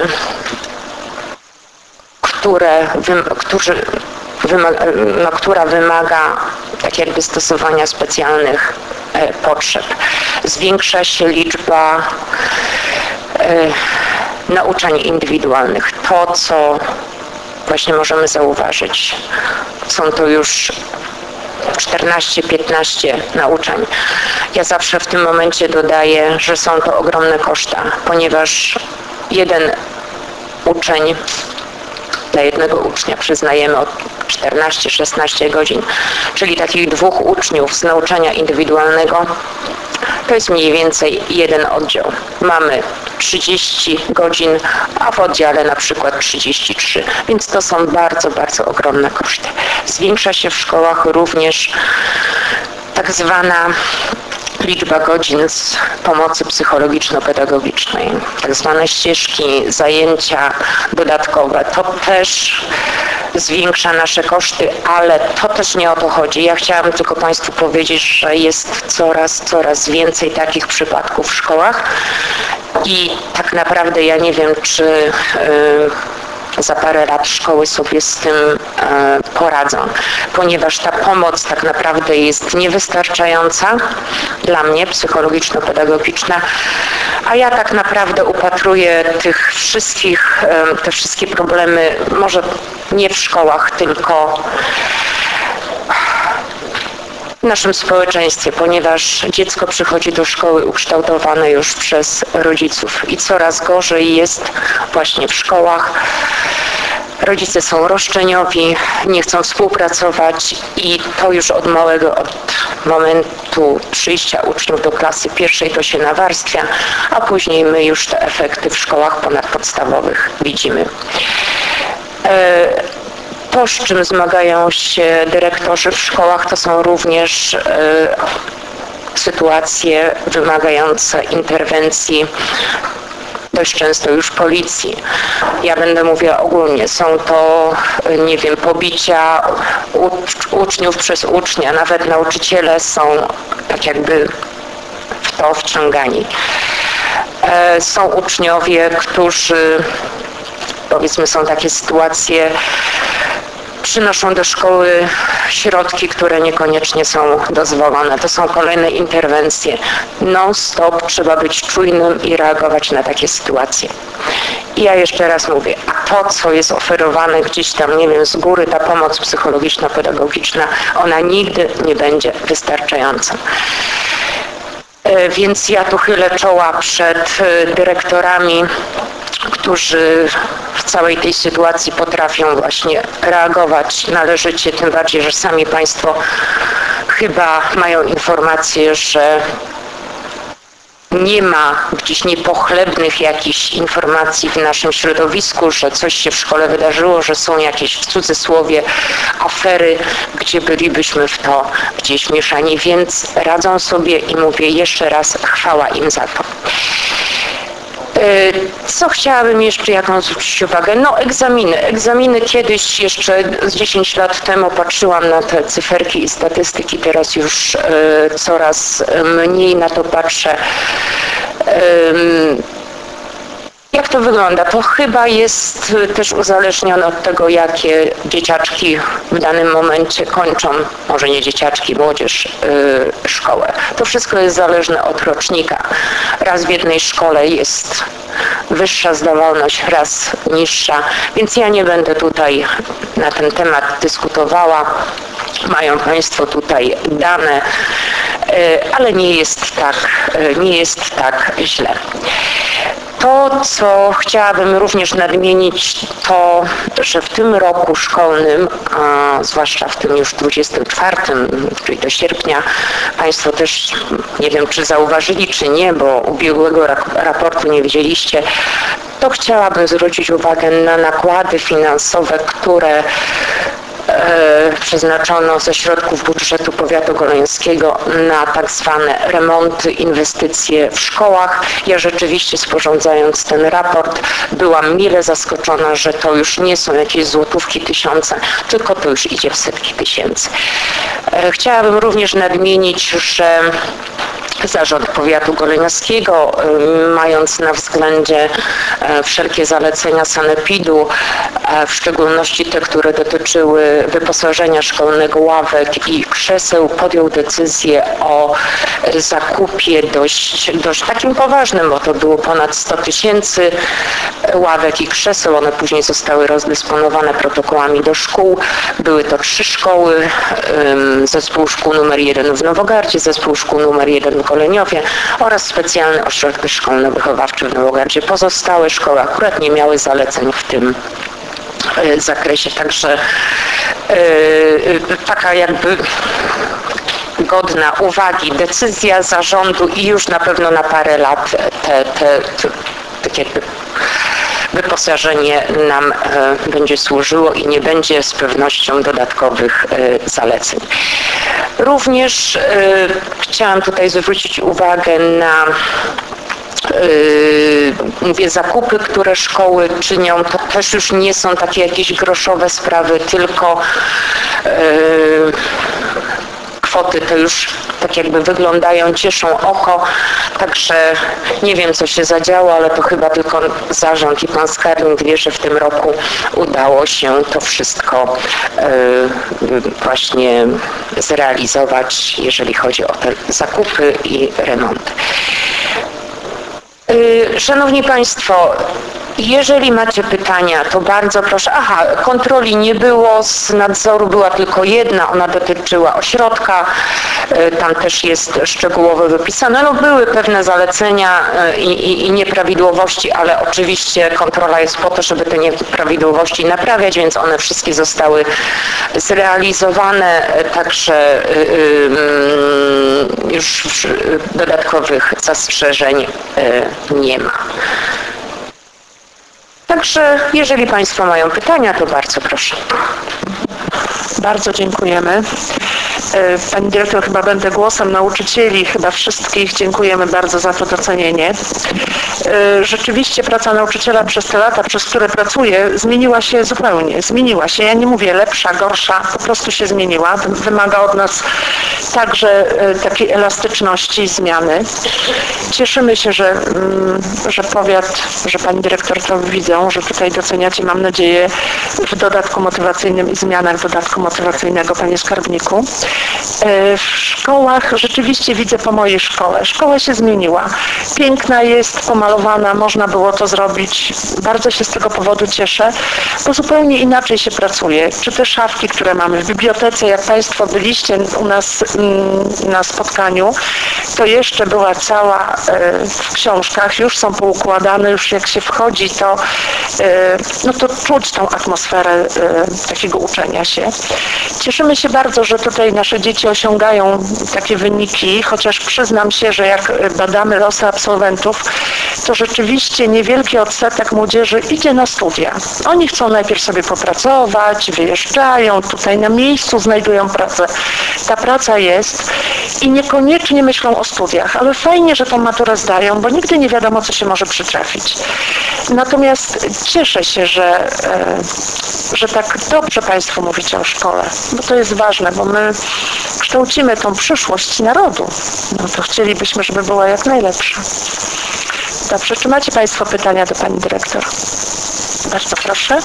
które, którzy Wymaga, no, która wymaga tak jakby stosowania specjalnych e, potrzeb. Zwiększa się liczba e, nauczań indywidualnych. To, co właśnie możemy zauważyć, są to już czternaście piętnaście nauczań. Ja zawsze w tym momencie dodaję, że są to ogromne koszta, ponieważ jeden uczeń dla jednego ucznia przyznajemy od czternaście szesnaście godzin, czyli takich dwóch uczniów z nauczania indywidualnego to jest mniej więcej jeden oddział. Mamy trzydzieści godzin, a w oddziale na przykład trzydzieści trzy, więc to są bardzo, bardzo ogromne koszty. Zwiększa się w szkołach również tak zwana liczba godzin z pomocy psychologiczno-pedagogicznej, tak zwane ścieżki, zajęcia dodatkowe. To też zwiększa nasze koszty, ale to też nie o to chodzi. Ja chciałabym tylko Państwu powiedzieć, że jest coraz, coraz więcej takich przypadków w szkołach i tak naprawdę ja nie wiem, czy yy, za parę lat szkoły sobie z tym e, poradzą, ponieważ ta pomoc tak naprawdę jest niewystarczająca dla mnie, psychologiczno-pedagogiczna, a ja tak naprawdę upatruję tych wszystkich, e, te wszystkie problemy, może nie w szkołach, tylko w naszym społeczeństwie, ponieważ dziecko przychodzi do szkoły ukształtowane już przez rodziców i coraz gorzej jest właśnie w szkołach. Rodzice są roszczeniowi, nie chcą współpracować i to już od małego, od momentu przyjścia uczniów do klasy pierwszej to się nawarstwia, a później my już te efekty w szkołach ponadpodstawowych widzimy. To, z czym zmagają się dyrektorzy w szkołach, to są również e, sytuacje wymagające interwencji dość często już policji. Ja będę mówiła ogólnie. Są to, nie wiem, pobicia ucz, uczniów przez ucznia. Nawet nauczyciele są tak jakby w to wciągani. E, są uczniowie, którzy, powiedzmy, są takie sytuacje, przynoszą do szkoły środki, które niekoniecznie są dozwolone. To są kolejne interwencje. Non-stop trzeba być czujnym i reagować na takie sytuacje. I ja jeszcze raz mówię, a to, co jest oferowane gdzieś tam, nie wiem, z góry, ta pomoc psychologiczno-pedagogiczna, ona nigdy nie będzie wystarczająca. Yy, Więc ja tu chylę czoła przed dyrektorami, którzy w całej tej sytuacji potrafią właśnie reagować należycie, tym bardziej, że sami Państwo chyba mają informację, że nie ma gdzieś niepochlebnych jakichś informacji w naszym środowisku, że coś się w szkole wydarzyło, że są jakieś w cudzysłowie afery, gdzie bylibyśmy w to gdzieś mieszani, więc radzą sobie i mówię jeszcze raz chwała im za to. Co chciałabym jeszcze, jaką zwrócić uwagę? No egzaminy. Egzaminy kiedyś jeszcze z dziesięć lat temu patrzyłam na te cyferki i statystyki, teraz już coraz mniej na to patrzę. Jak to wygląda? To chyba jest też uzależnione od tego, jakie dzieciaczki w danym momencie kończą, może nie dzieciaczki, młodzież, yy, szkołę. To wszystko jest zależne od rocznika. Raz w jednej szkole jest wyższa zdawalność, raz niższa, więc ja nie będę tutaj na ten temat dyskutowała. Mają Państwo tutaj dane, ale nie jest tak, nie jest tak źle. To, co chciałabym również nadmienić, to, że w tym roku szkolnym, a zwłaszcza w tym już dwudziestym czwartym, czyli do sierpnia, Państwo też, nie wiem czy zauważyli, czy nie, bo ubiegłego raportu nie widzieliście, to chciałabym zwrócić uwagę na nakłady finansowe, które przeznaczono ze środków budżetu powiatu goleńskiego na tak zwane remonty, inwestycje w szkołach. Ja rzeczywiście, sporządzając ten raport, byłam mile zaskoczona, że to już nie są jakieś złotówki, tysiące, tylko to już idzie w setki tysięcy. Chciałabym również nadmienić, że Zarząd Powiatu Goleniowskiego, mając na względzie wszelkie zalecenia sanepidu, w szczególności te, które dotyczyły wyposażenia szkolnego ławek i krzeseł, podjął decyzję o zakupie dość, dość takim poważnym, bo to było ponad sto tysięcy ławek i krzeseł. One później zostały rozdysponowane protokołami do szkół. Były to trzy szkoły, zespół szkół numer jeden w Nowogardzie, zespół szkół numer jeden w Goleniowie oraz specjalny ośrodek szkolno-wychowawczy w Nowogardzie. Pozostałe szkoły akurat nie miały zaleceń w tym zakresie, także taka jakby godna uwagi decyzja zarządu i już na pewno na parę lat te, te, te, tak jakby wyposażenie nam będzie służyło i nie będzie z pewnością dodatkowych zaleceń. Również chciałam tutaj zwrócić uwagę na Yy, mówię, zakupy, które szkoły czynią, to też już nie są takie jakieś groszowe sprawy, tylko yy, kwoty to już tak jakby wyglądają, cieszą oko, także nie wiem, co się zadziało, ale to chyba tylko zarząd i pan skarbnik wie, że w tym roku udało się to wszystko yy, właśnie zrealizować, jeżeli chodzi o te zakupy i remont. Szanowni Państwo, jeżeli macie pytania, to bardzo proszę. Aha, kontroli nie było, z nadzoru była tylko jedna, ona dotyczyła ośrodka, tam też jest szczegółowo wypisane. No były pewne zalecenia i, i, i nieprawidłowości, ale oczywiście kontrola jest po to, żeby te nieprawidłowości naprawiać, więc one wszystkie zostały zrealizowane, także już dodatkowych zastrzeżeń nie ma. Także jeżeli Państwo mają pytania, to bardzo proszę. Bardzo dziękujemy. Pani dyrektor, chyba będę głosem nauczycieli, chyba wszystkich. Dziękujemy bardzo za to docenienie. Rzeczywiście praca nauczyciela przez te lata, przez które pracuję, zmieniła się zupełnie. Zmieniła się. Ja nie mówię lepsza, gorsza, po prostu się zmieniła. Wymaga od nas także takiej elastyczności, zmiany. Cieszymy się, że, że powiat, że pani dyrektor to widzą, że tutaj doceniacie, mam nadzieję, w dodatku motywacyjnym i zmianach dodatku motywacyjnego, panie skarbniku. W szkołach rzeczywiście widzę po mojej szkole. Szkoła się zmieniła. Piękna jest, pomalowana, można było to zrobić. Bardzo się z tego powodu cieszę, bo zupełnie inaczej się pracuje. Czy te szafki, które mamy w bibliotece, jak państwo byliście u nas na spotkaniu, to jeszcze była cała w książkach, już są poukładane, już jak się wchodzi, to, no to czuć tą atmosferę takiego uczenia się. Cieszymy się bardzo, że tutaj nasze dzieci osiągają takie wyniki, chociaż przyznam się, że jak badamy losy absolwentów, to rzeczywiście niewielki odsetek młodzieży idzie na studia. Oni chcą najpierw sobie popracować, wyjeżdżają, tutaj na miejscu znajdują pracę. Ta praca jest i niekoniecznie myślą o studiach, ale fajnie, że tą maturę zdają, bo nigdy nie wiadomo, co się może przytrafić. Natomiast cieszę się, że, że tak dobrze państwo mówicie o szkole, bo to jest ważne, bo my kształcimy tą przyszłość narodu. No to chcielibyśmy, żeby była jak najlepsza. Dobrze, czy macie państwo pytania do pani dyrektor? Bardzo proszę.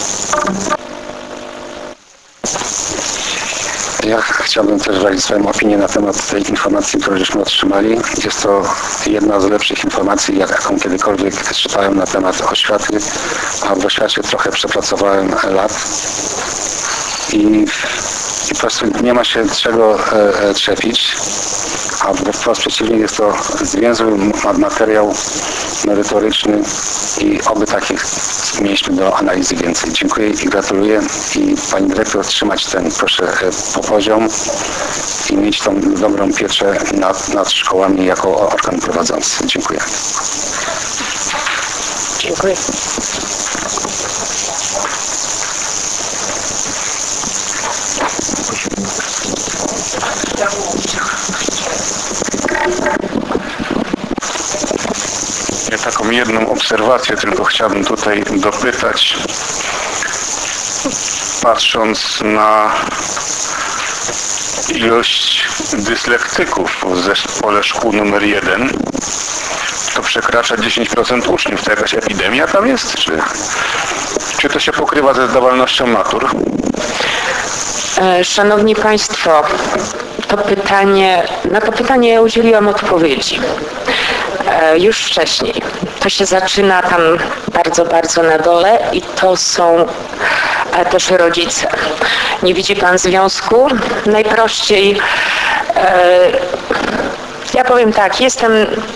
Ja chciałbym też wyrazić swoją opinię na temat tej informacji, którą żeśmy otrzymali. Jest to jedna z lepszych informacji, jaką kiedykolwiek czytałem na temat oświaty, a w oświacie trochę przepracowałem lat i, i po prostu nie ma się czego e, czepić, a wprost przeciwnie, jest to zwięzły materiał merytoryczny i oby takich mieliśmy do analizy więcej. Dziękuję i gratuluję i pani dyrektor trzymać ten, proszę, po poziom i mieć tą dobrą pieczę nad, nad szkołami jako organ prowadzący. Dziękuję. Dziękuję. Ja taką jedną obserwację tylko chciałbym tutaj dopytać. Patrząc na ilość dyslektyków w zespole szkół numer jeden, to przekracza dziesięć procent uczniów. To jakaś epidemia tam jest? Czy, czy to się pokrywa ze zdawalnością matur? Szanowni Państwo, to pytanie, na to pytanie ja udzieliłam odpowiedzi już wcześniej. To się zaczyna tam bardzo, bardzo na dole i to są też rodzice. Nie widzi Pan związku? Najprościej, ja powiem tak, jestem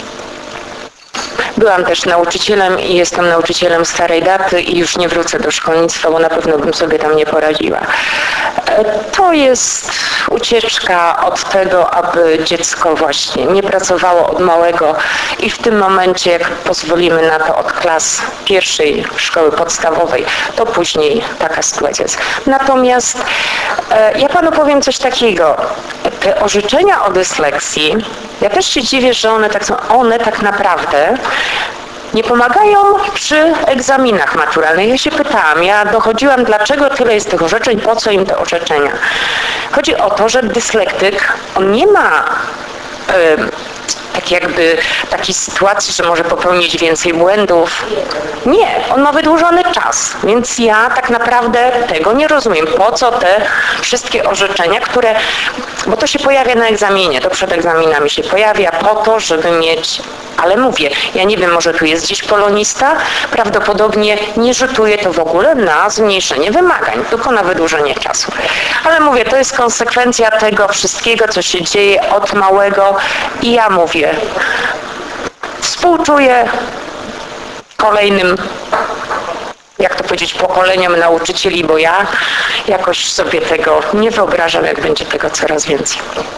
Byłam też nauczycielem i jestem nauczycielem starej daty i już nie wrócę do szkolnictwa, bo na pewno bym sobie tam nie poradziła. To jest ucieczka od tego, aby dziecko właśnie nie pracowało od małego i w tym momencie, jak pozwolimy na to od klas pierwszej szkoły podstawowej, to później taka sytuacja jest. Natomiast ja Panu powiem coś takiego. Te orzeczenia o dysleksji, ja też się dziwię, że one tak są, one tak naprawdę nie pomagają przy egzaminach maturalnych. Ja się pytałam, ja dochodziłam, dlaczego tyle jest tych orzeczeń, po co im te orzeczenia. Chodzi o to, że dyslektyk, on nie ma y, tak jakby takiej sytuacji, że może popełnić więcej błędów. Nie, on ma wydłużony czas, więc ja tak naprawdę tego nie rozumiem. Po co te wszystkie orzeczenia, które, bo to się pojawia na egzaminie, to przed egzaminami się pojawia po to, żeby mieć, ale mówię, ja nie wiem, może tu jest gdzieś polonista, prawdopodobnie nie rzutuje to w ogóle na zmniejszenie wymagań, tylko na wydłużenie czasu. Ale mówię, to jest konsekwencja tego wszystkiego, co się dzieje od małego i ja mówię, współczuję kolejnym, jak to powiedzieć, pokoleniom nauczycieli, bo ja jakoś sobie tego nie wyobrażam, jak będzie tego coraz więcej.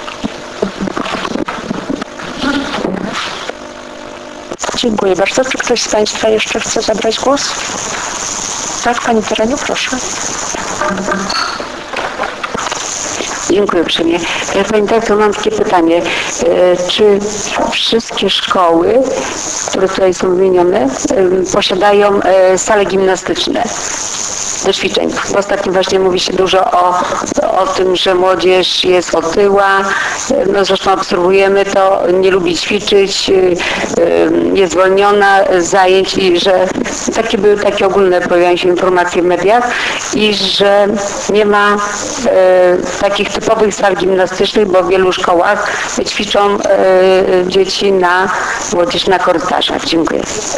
Dziękuję bardzo. Czy ktoś z Państwa jeszcze chce zabrać głos? Tak, Pani Tereniu, proszę. Dziękuję uprzejmie. Pani dyrektor, mam takie pytanie. Czy wszystkie szkoły, które tutaj są wymienione, posiadają sale gimnastyczne? do ćwiczeń. Ostatnio właśnie mówi się dużo o, o tym, że młodzież jest otyła, no zresztą obserwujemy to, nie lubi ćwiczyć, jest zwolniona z zajęć i że takie były takie ogólne, pojawiają się informacje w mediach i że nie ma e, takich typowych sal gimnastycznych, bo w wielu szkołach ćwiczą e, dzieci na młodzież na korytarzach. Dziękuję.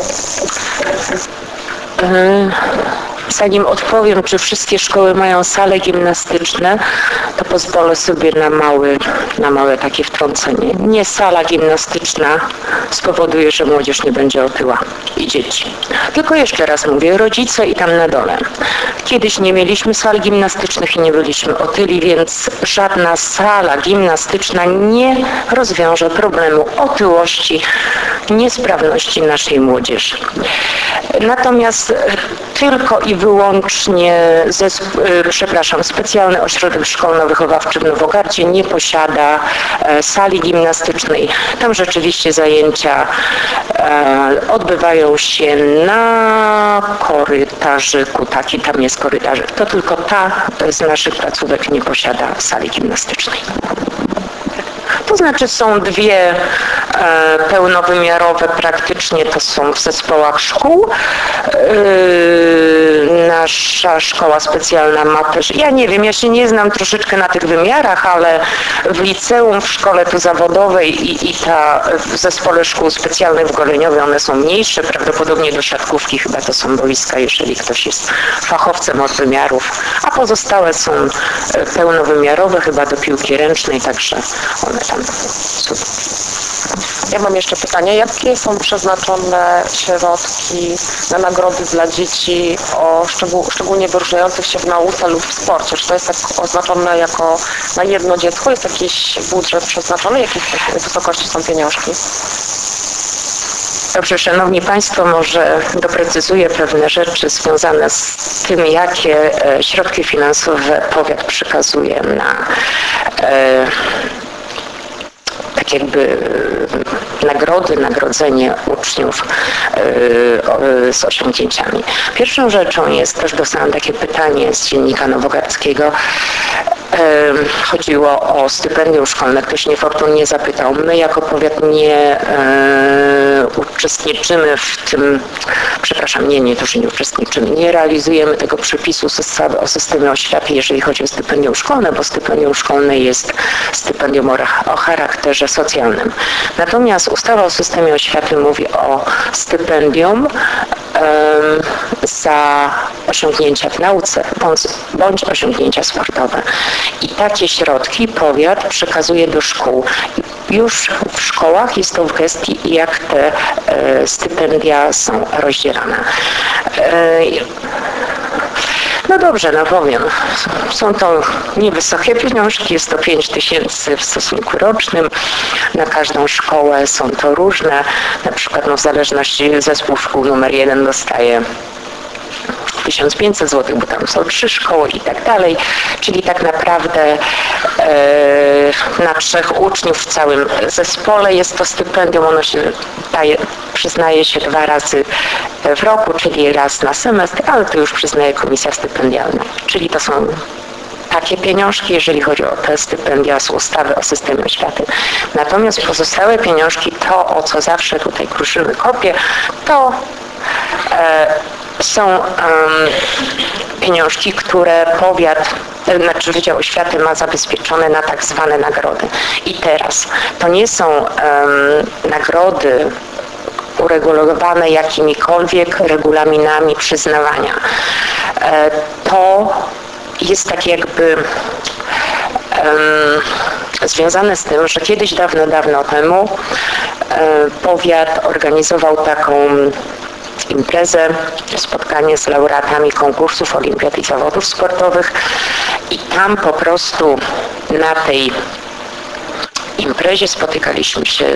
Zanim odpowiem, czy wszystkie szkoły mają sale gimnastyczne, to pozwolę sobie na, mały, na małe takie wtrącenie. Nie sala gimnastyczna spowoduje, że młodzież nie będzie otyła i dzieci. Tylko jeszcze raz mówię, rodzice i tam na dole. Kiedyś nie mieliśmy sal gimnastycznych i nie byliśmy otyli, więc żadna sala gimnastyczna nie rozwiąże problemu otyłości, niesprawności naszej młodzieży. Natomiast tylko i wyłącznie zesp- przepraszam, specjalny ośrodek szkolno-wychowawczy w Nowogardzie nie posiada e, sali gimnastycznej. Tam rzeczywiście zajęcia e, odbywają się na korytarzyku, taki tam jest korytarzyk. To tylko ta z naszych placówek nie posiada sali gimnastycznej. To znaczy są dwie e, pełnowymiarowe, praktycznie to są w zespołach szkół. E, nasza szkoła specjalna ma też, ja nie wiem, ja się nie znam troszeczkę na tych wymiarach, ale w liceum, w szkole tu zawodowej i, i ta w zespole szkół specjalnych w Goleniowie one są mniejsze, prawdopodobnie do siatkówki chyba to są boiska, jeżeli ktoś jest fachowcem od wymiarów, a pozostałe są pełnowymiarowe, chyba do piłki ręcznej, także one tam. Ja mam jeszcze pytanie, jakie są przeznaczone środki na nagrody dla dzieci o szczegół, szczególnie wyróżniających się w nauce lub w sporcie? Czy to jest tak oznaczone jako na jedno dziecko? Jest jakiś budżet przeznaczony? Jakiej wysokości są pieniążki? Dobrze, Szanowni Państwo, może doprecyzuję pewne rzeczy związane z tym, jakie środki finansowe powiat przekazuje na e, tak jakby nagrody, nagrodzenie uczniów z osiągnięciami. Pierwszą rzeczą jest, też dostałam takie pytanie z Dziennika Nowogardzkiego, chodziło o stypendium szkolne. Ktoś niefortunnie zapytał. My jako powiat nie e, uczestniczymy w tym, przepraszam, nie, nie to, że nie uczestniczymy, nie realizujemy tego przepisu ustawy o systemie oświaty, jeżeli chodzi o stypendium szkolne, bo stypendium szkolne jest stypendium o, o charakterze socjalnym. Natomiast ustawa o systemie oświaty mówi o stypendium za osiągnięcia w nauce bądź, bądź osiągnięcia sportowe. I takie środki powiat przekazuje do szkół. Już w szkołach jest to w gestii, jak te e, stypendia są rozdzielane. E, No dobrze, no powiem, są to niewysokie pieniążki, jest to pięć tysięcy w stosunku rocznym, na każdą szkołę są to różne, na przykład no, w zależności zespół szkół numer jeden dostaje tysiąc pięćset złotych, bo tam są trzy szkoły i tak dalej, czyli tak naprawdę e, na trzech uczniów w całym zespole jest to stypendium, ono się daje, przyznaje się dwa razy w roku, czyli raz na semestr, ale to już przyznaje komisja stypendialna, czyli to są takie pieniążki, jeżeli chodzi o te stypendia z ustawy o systemie oświaty. Natomiast pozostałe pieniążki, to o co zawsze tutaj kruszymy kopię, to e, są um, pieniążki, które powiat, znaczy Wydział Oświaty ma zabezpieczone na tak zwane nagrody. I teraz to nie są um, nagrody uregulowane jakimikolwiek regulaminami przyznawania. E, to jest tak jakby um, związane z tym, że kiedyś dawno, dawno temu e, powiat organizował taką imprezę, spotkanie z laureatami konkursów, olimpiad i zawodów sportowych i tam po prostu na tej imprezie spotykaliśmy się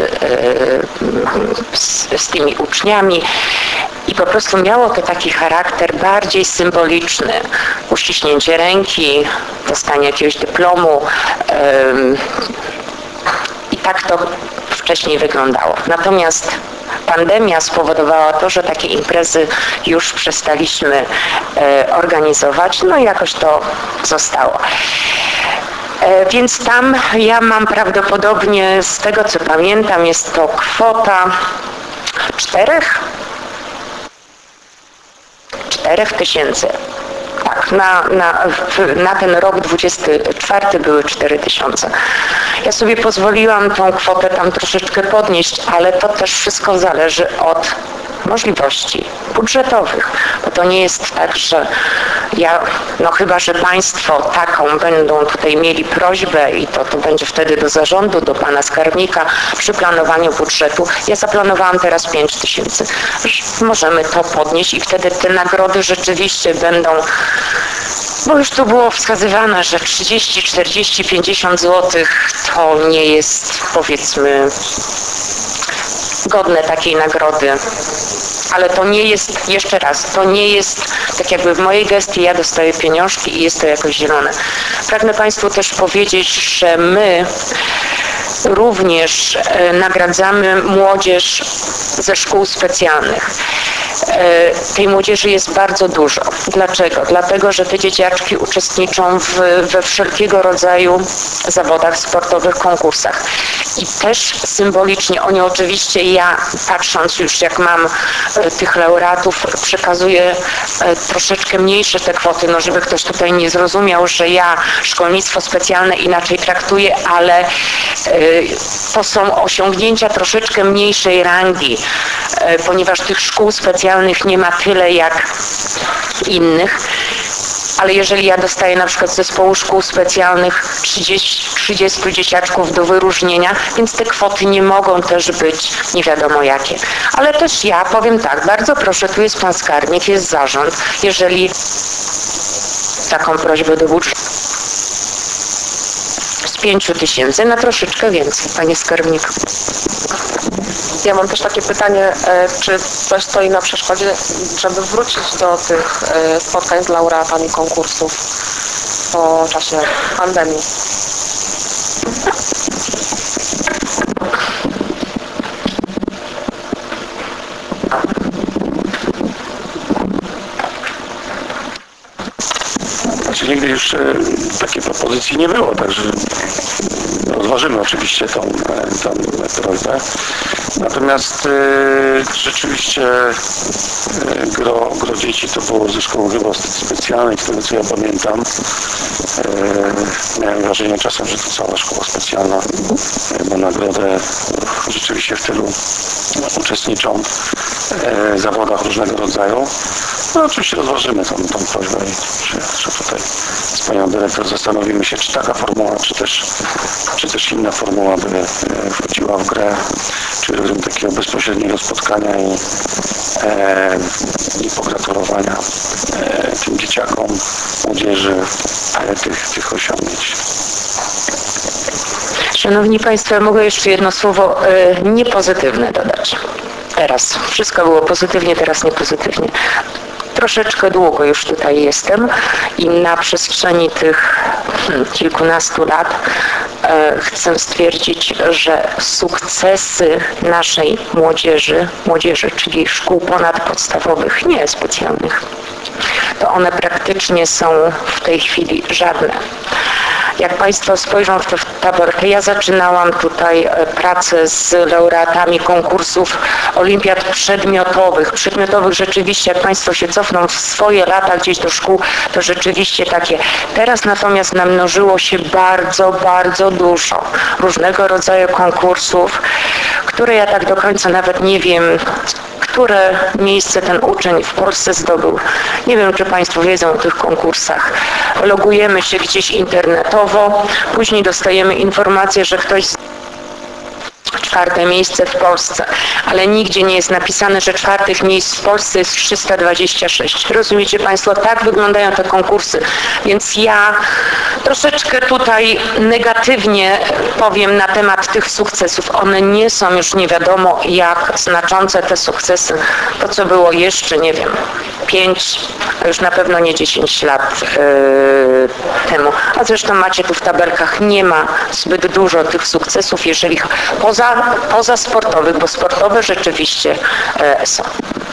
z, z tymi uczniami i po prostu miało to taki charakter bardziej symboliczny. Uściśnięcie ręki, dostanie jakiegoś dyplomu i tak to wcześniej wyglądało. Natomiast pandemia spowodowała to, że takie imprezy już przestaliśmy e, organizować, no i jakoś to zostało. E, więc tam ja mam prawdopodobnie, z tego co pamiętam, jest to kwota czterech, czterech tysięcy. Tak, na, na, na ten rok dwudziesty czwarty były cztery tysiące. Ja sobie pozwoliłam tą kwotę tam troszeczkę podnieść, ale to też wszystko zależy od możliwości budżetowych, bo to nie jest tak, że ja, no chyba, że Państwo taką będą tutaj mieli prośbę i to, to będzie wtedy do zarządu, do Pana Skarbnika przy planowaniu budżetu. Ja zaplanowałam teraz pięć tysięcy. Możemy to podnieść i wtedy te nagrody rzeczywiście będą, bo już tu było wskazywane, że trzydzieści, czterdzieści, pięćdziesiąt złotych to nie jest, powiedzmy, godne takiej nagrody. Ale to nie jest, jeszcze raz, to nie jest tak jakby w mojej gestii ja dostaję pieniążki i jest to jakoś zielone. Pragnę Państwu też powiedzieć, że my również nagradzamy młodzież ze szkół specjalnych. Tej młodzieży jest bardzo dużo. Dlaczego? Dlatego, że te dzieciaczki uczestniczą w, we wszelkiego rodzaju zawodach sportowych, konkursach. I też symbolicznie oni oczywiście, ja patrząc już jak mam tych laureatów, przekazuję troszeczkę mniejsze te kwoty, no żeby ktoś tutaj nie zrozumiał, że ja szkolnictwo specjalne inaczej traktuję, ale to są osiągnięcia troszeczkę mniejszej rangi, ponieważ tych szkół specjalnych nie ma tyle jak innych. Ale jeżeli ja dostaję na przykład z zespołu szkół specjalnych trzydzieści, trzydziestu dzieciaczków do wyróżnienia, więc te kwoty nie mogą też być nie wiadomo jakie. Ale też ja powiem tak, bardzo proszę, tu jest Pan Skarbnik, jest zarząd, jeżeli taką prośbę do budżetu z pięciu tysięcy na troszeczkę więcej, Panie Skarbniku. Ja mam też takie pytanie, czy coś stoi na przeszkodzie, żeby wrócić do tych spotkań z laureatami konkursów po czasie pandemii? Znaczy nigdy już takiej propozycji nie było, także rozważymy oczywiście tą, tą prośbę. Natomiast e, rzeczywiście e, gro, gro dzieci to było ze szkoły chyba specjalnej, z tego co ja pamiętam. E, miałem wrażenie czasem, że to cała szkoła specjalna e, ma nagrodę rzeczywiście w tylu uczestniczą e, zawodach różnego rodzaju. No oczywiście rozważymy tą, tą prośbę i że, że tutaj z Panią Dyrektor zastanowimy się, czy taka formuła, czy też, czy też inna formuła by e, wchodziła w grę, czy rozumiem takiego bezpośredniego spotkania i, e, i pogratulowania e, tym dzieciakom, młodzieży e, tych, tych osiągnięć. Szanowni Państwo, ja mogę jeszcze jedno słowo y, niepozytywne dodać. Teraz. Wszystko było pozytywnie, teraz niepozytywnie. Troszeczkę długo już tutaj jestem i na przestrzeni tych hmm, kilkunastu lat e, chcę stwierdzić, że sukcesy naszej młodzieży, młodzieży, czyli szkół ponadpodstawowych, nie specjalnych, to one praktycznie są w tej chwili żadne. Jak Państwo spojrzą w tę tabelkę, ja zaczynałam tutaj pracę z laureatami konkursów olimpiad przedmiotowych. Przedmiotowych rzeczywiście, jak Państwo się cofną w swoje lata gdzieś do szkół, to rzeczywiście takie. Teraz natomiast namnożyło się bardzo, bardzo dużo różnego rodzaju konkursów, które ja tak do końca nawet nie wiem, które miejsce ten uczeń w Polsce zdobył. Nie wiem, czy Państwo wiedzą o tych konkursach. Logujemy się gdzieś internetowo, później dostajemy informację, że ktoś czwarte miejsce w Polsce, ale nigdzie nie jest napisane, że czwartych miejsc w Polsce jest trzysta dwadzieścia sześć. Rozumiecie Państwo, tak wyglądają te konkursy, więc ja troszeczkę tutaj negatywnie powiem na temat tych sukcesów. One nie są już nie wiadomo jak znaczące te sukcesy, to co było jeszcze, nie wiem, pięć, a już na pewno nie dziesięć lat yy, temu. A zresztą macie tu w tabelkach, nie ma zbyt dużo tych sukcesów, jeżeli poza poza, poza sportowych, bo sportowe rzeczywiście e, są.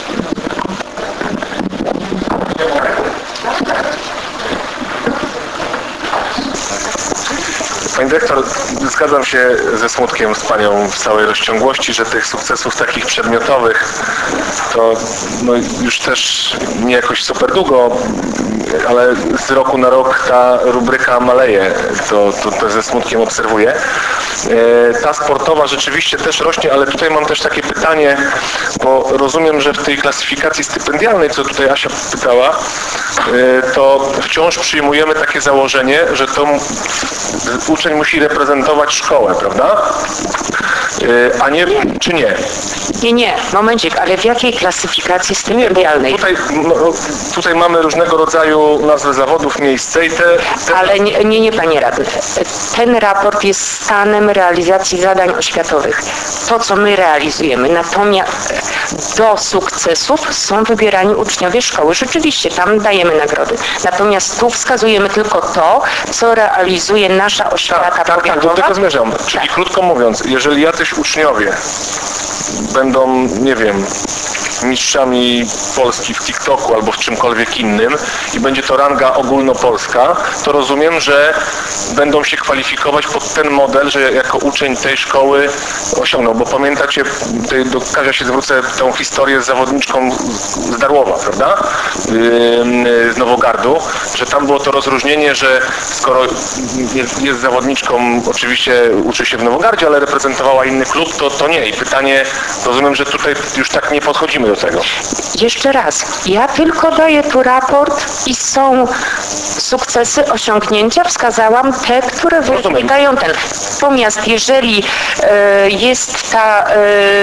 Pani dyrektor, zgadzam się ze smutkiem z Panią w całej rozciągłości, że tych sukcesów takich przedmiotowych to no, już też nie jakoś super długo, ale z roku na rok ta rubryka maleje, to, to, to ze smutkiem obserwuję. Ta sportowa rzeczywiście też rośnie, ale tutaj mam też takie pytanie, bo rozumiem, że w tej klasyfikacji stypendialnej, co tutaj Asia pytała, to wciąż przyjmujemy takie założenie, że to uczeń musi reprezentować szkołę, prawda? A nie, czy nie? Nie, nie, momencik, ale w jakiej klasyfikacji stypendialnej? Tutaj, no, tutaj mamy różnego rodzaju nazwy zawodów, miejsce i te... te... Ale nie, nie, nie, panie radny. Ten raport jest stanem realizacji zadań oświatowych. To, co my realizujemy. Natomiast do sukcesów są wybierani uczniowie szkoły. Rzeczywiście, tam dajemy nagrody. Natomiast tu wskazujemy tylko to, co realizuje nasza oświata tak, tak, powiatowa. Tak, do tego zmierzam. Czyli tak. Krótko mówiąc, jeżeli jacyś uczniowie będą, nie wiem, mistrzami Polski w TikToku albo w czymkolwiek innym i będzie to ranga ogólnopolska, to rozumiem, że będą się kwalifikować pod ten model, że jako uczeń tej szkoły osiągną, bo pamiętacie, tutaj do Kazia się zwrócę, tą historię z zawodniczką z Darłowa, prawda? Z Nowogardu, że tam było to rozróżnienie, że skoro jest, jest zawodniczką, oczywiście uczy się w Nowogardzie, ale reprezentowała inny klub, to, to nie. I pytanie, rozumiem, że tutaj już tak nie podchodzimy do tego. Jeszcze raz, ja tylko daję tu raport i są sukcesy, osiągnięcia, wskazałam te, które wynikają ten. Natomiast jeżeli e, jest ta e,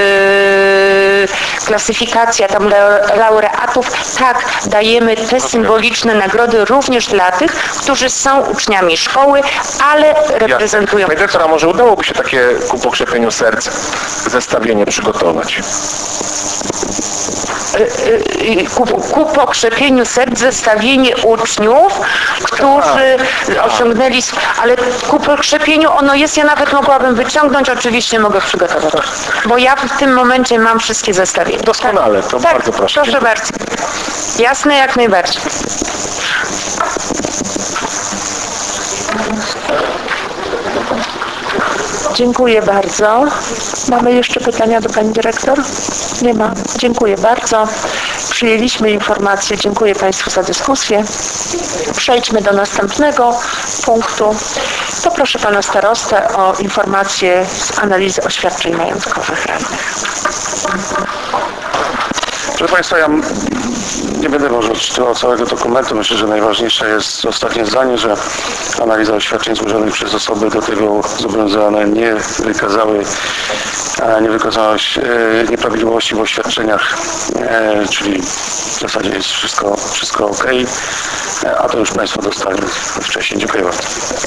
klasyfikacja tam laureatów, tak, dajemy te symboliczne nagrody również dla tych, którzy są uczniami szkoły, ale reprezentują... Pani dyrektor, a może udałoby się takie ku pokrzepieniu serc zestawienie przygotować? Ku, ku pokrzepieniu serc zestawienie uczniów, którzy osiągnęli, ale ku pokrzepieniu ono jest, ja nawet mogłabym wyciągnąć, oczywiście mogę przygotować, bo ja w tym momencie mam wszystkie zestawienia. Doskonale, to tak, bardzo proszę. Proszę bardzo. Jasne, jak najbardziej. Dziękuję bardzo. Mamy jeszcze pytania do Pani Dyrektor? Nie ma. Dziękuję bardzo. Przyjęliśmy informację. Dziękuję Państwu za dyskusję. Przejdźmy do następnego punktu. To proszę Pana Starostę o informację z analizy oświadczeń majątkowych radnych. Proszę Państwa, ja nie będę może odczytywał całego dokumentu. Myślę, że najważniejsze jest ostatnie zdanie, że analiza oświadczeń złożonych przez osoby do tego zobowiązane nie wykazały, nie wykazały nieprawidłowości w oświadczeniach, czyli w zasadzie jest wszystko, wszystko ok, a to już Państwo dostali wcześniej. Dziękuję bardzo.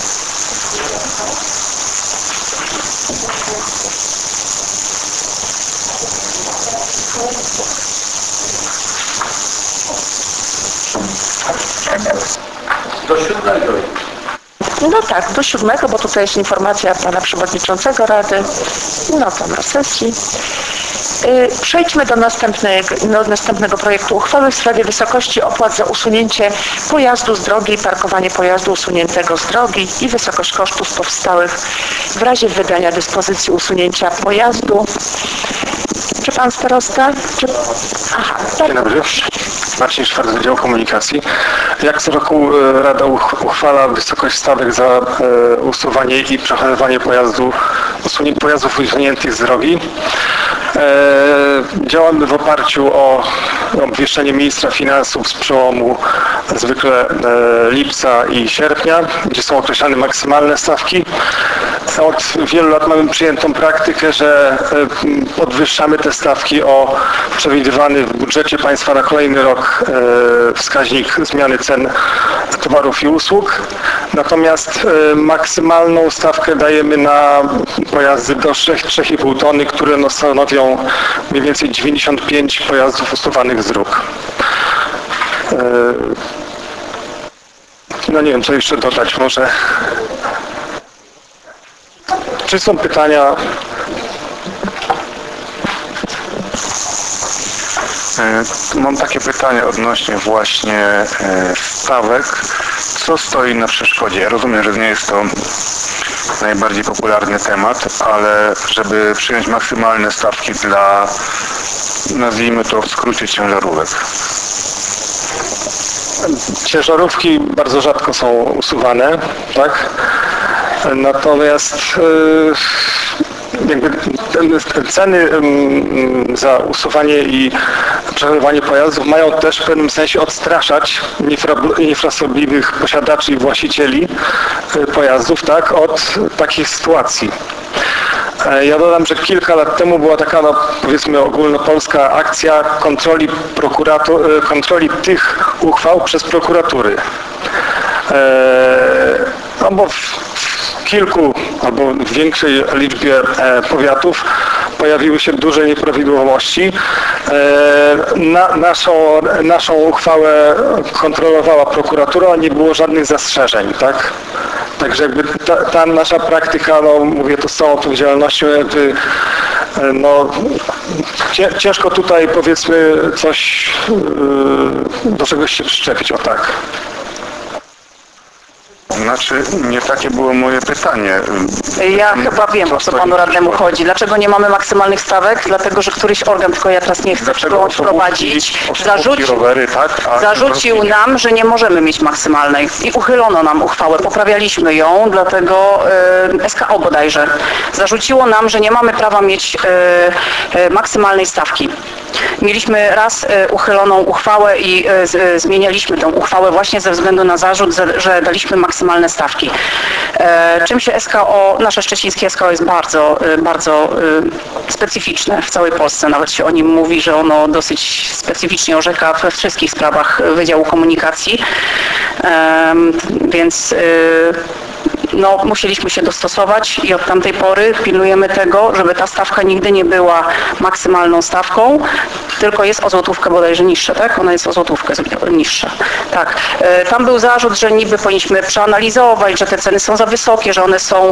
Do siódmego. No tak, do siódmego, bo tutaj jest informacja Pana Przewodniczącego Rady. No to na sesji. Przejdźmy do następnego, do następnego projektu uchwały w sprawie wysokości opłat za usunięcie pojazdu z drogi i parkowanie pojazdu usuniętego z drogi i wysokość kosztów powstałych w razie wydania dyspozycji usunięcia pojazdu. Czy Pan Starosta? Czy... Aha, tak. Dzień dobry. Marcin Szwarc, Wydział Komunikacji. Jak co roku Rada uchwala wysokość stawek za usuwanie i przechowywanie pojazdu, usunięć pojazdów usuniętych z drogi. Działamy w oparciu o obwieszczenie ministra finansów z przełomu zwykle lipca i sierpnia, gdzie są określane maksymalne stawki. Od wielu lat mamy przyjętą praktykę, że podwyższamy te stawki o przewidywany w budżecie państwa na kolejny rok wskaźnik zmiany cen towarów i usług. Natomiast maksymalną stawkę dajemy na pojazdy do trzy i pół tony, które no stanowią mniej więcej dziewięćdziesiąt pięć pojazdów usuwanych z dróg. No nie wiem, co jeszcze dodać może. Czy są pytania? Mam takie pytanie odnośnie właśnie stawek. Co stoi na przeszkodzie? Ja rozumiem, że nie jest to najbardziej popularny temat, ale żeby przyjąć maksymalne stawki dla, nazwijmy to w skrócie, ciężarówek. Ciężarówki bardzo rzadko są usuwane, tak? Natomiast jakby ceny za usuwanie i przechowywanie pojazdów mają też w pewnym sensie odstraszać niefrasobliwych posiadaczy i właścicieli pojazdów, tak, od takich sytuacji. Ja dodam, że kilka lat temu była taka, no, powiedzmy, ogólnopolska akcja kontroli, prokurator, kontroli tych uchwał przez prokuratury. No bo w kilku albo w większej liczbie powiatów pojawiły się duże nieprawidłowości. Na, naszą, naszą uchwałę kontrolowała prokuratura, nie było żadnych zastrzeżeń, tak? Także jakby ta, ta nasza praktyka, no mówię to z całą odpowiedzialnością, jakby no ciężko tutaj powiedzmy coś do czegoś się przyczepić, o tak. Znaczy, nie takie było moje pytanie. Ja chyba wiem, o co panu radnemu chodzi. Dlaczego nie mamy maksymalnych stawek? Dlatego, że któryś organ, tylko ja teraz nie chcę tego wprowadzić, zarzucił, rowery, tak? A zarzucił nam, że nie możemy mieć maksymalnej i uchylono nam uchwałę. Poprawialiśmy ją, dlatego y, S K O bodajże zarzuciło nam, że nie mamy prawa mieć y, y, maksymalnej stawki. Mieliśmy raz y, uchyloną uchwałę i y, z, zmienialiśmy tę uchwałę właśnie ze względu na zarzut, że, że daliśmy maksymalne stawki. E, czym się S K O, nasze szczecińskie S K O jest bardzo, y, bardzo y, specyficzne w całej Polsce. Nawet się o nim mówi, że ono dosyć specyficznie orzeka we wszystkich sprawach Wydziału Komunikacji. E, więc y, no, musieliśmy się dostosować i od tamtej pory pilnujemy tego, żeby ta stawka nigdy nie była maksymalną stawką, tylko jest o złotówkę bodajże niższa, tak? Ona jest o złotówkę niższa. Tak. Tam był zarzut, że niby powinniśmy przeanalizować, że te ceny są za wysokie, że one są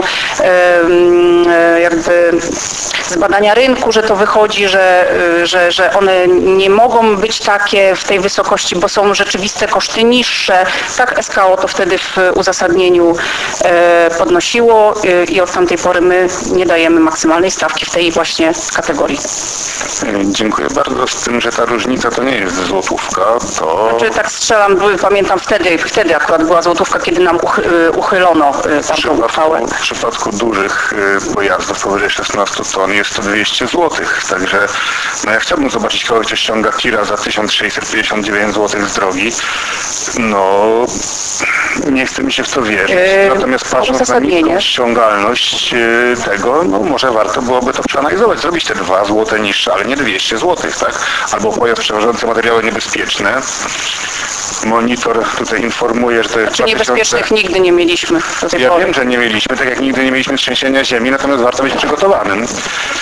jakby z badania rynku, że to wychodzi, że, że, że one nie mogą być takie w tej wysokości, bo są rzeczywiste koszty niższe. Tak S K O to wtedy w uzasadnieniu podnosiło i od tamtej pory my nie dajemy maksymalnej stawki w tej właśnie kategorii. Dziękuję bardzo. Z tym, że ta różnica to nie jest złotówka, to... Znaczy tak strzelam, pamiętam wtedy, wtedy akurat była złotówka, kiedy nam uchylono tamtą uchwałę. W przypadku dużych pojazdów powyżej szesnastu ton jest to dwieście złotych. Także no ja chciałbym zobaczyć kogoś, kto ściąga tira za tysiąc sześćset pięćdziesiąt dziewięć złotych z drogi. No, nie chce mi się w to wierzyć. Natomiast patrząc na niską ściągalność tego, no może warto byłoby to przeanalizować, zrobić te dwa złote niższe, ale nie dwieście złotych, tak? Albo pojazd przewożący materiały niebezpieczne. Monitor tutaj informuje, że to jest... Znaczy niebezpiecznych nigdy nie mieliśmy do tej Ja pory. wiem, że nie mieliśmy, tak jak nigdy nie mieliśmy trzęsienia ziemi, natomiast warto być przygotowanym. Yy,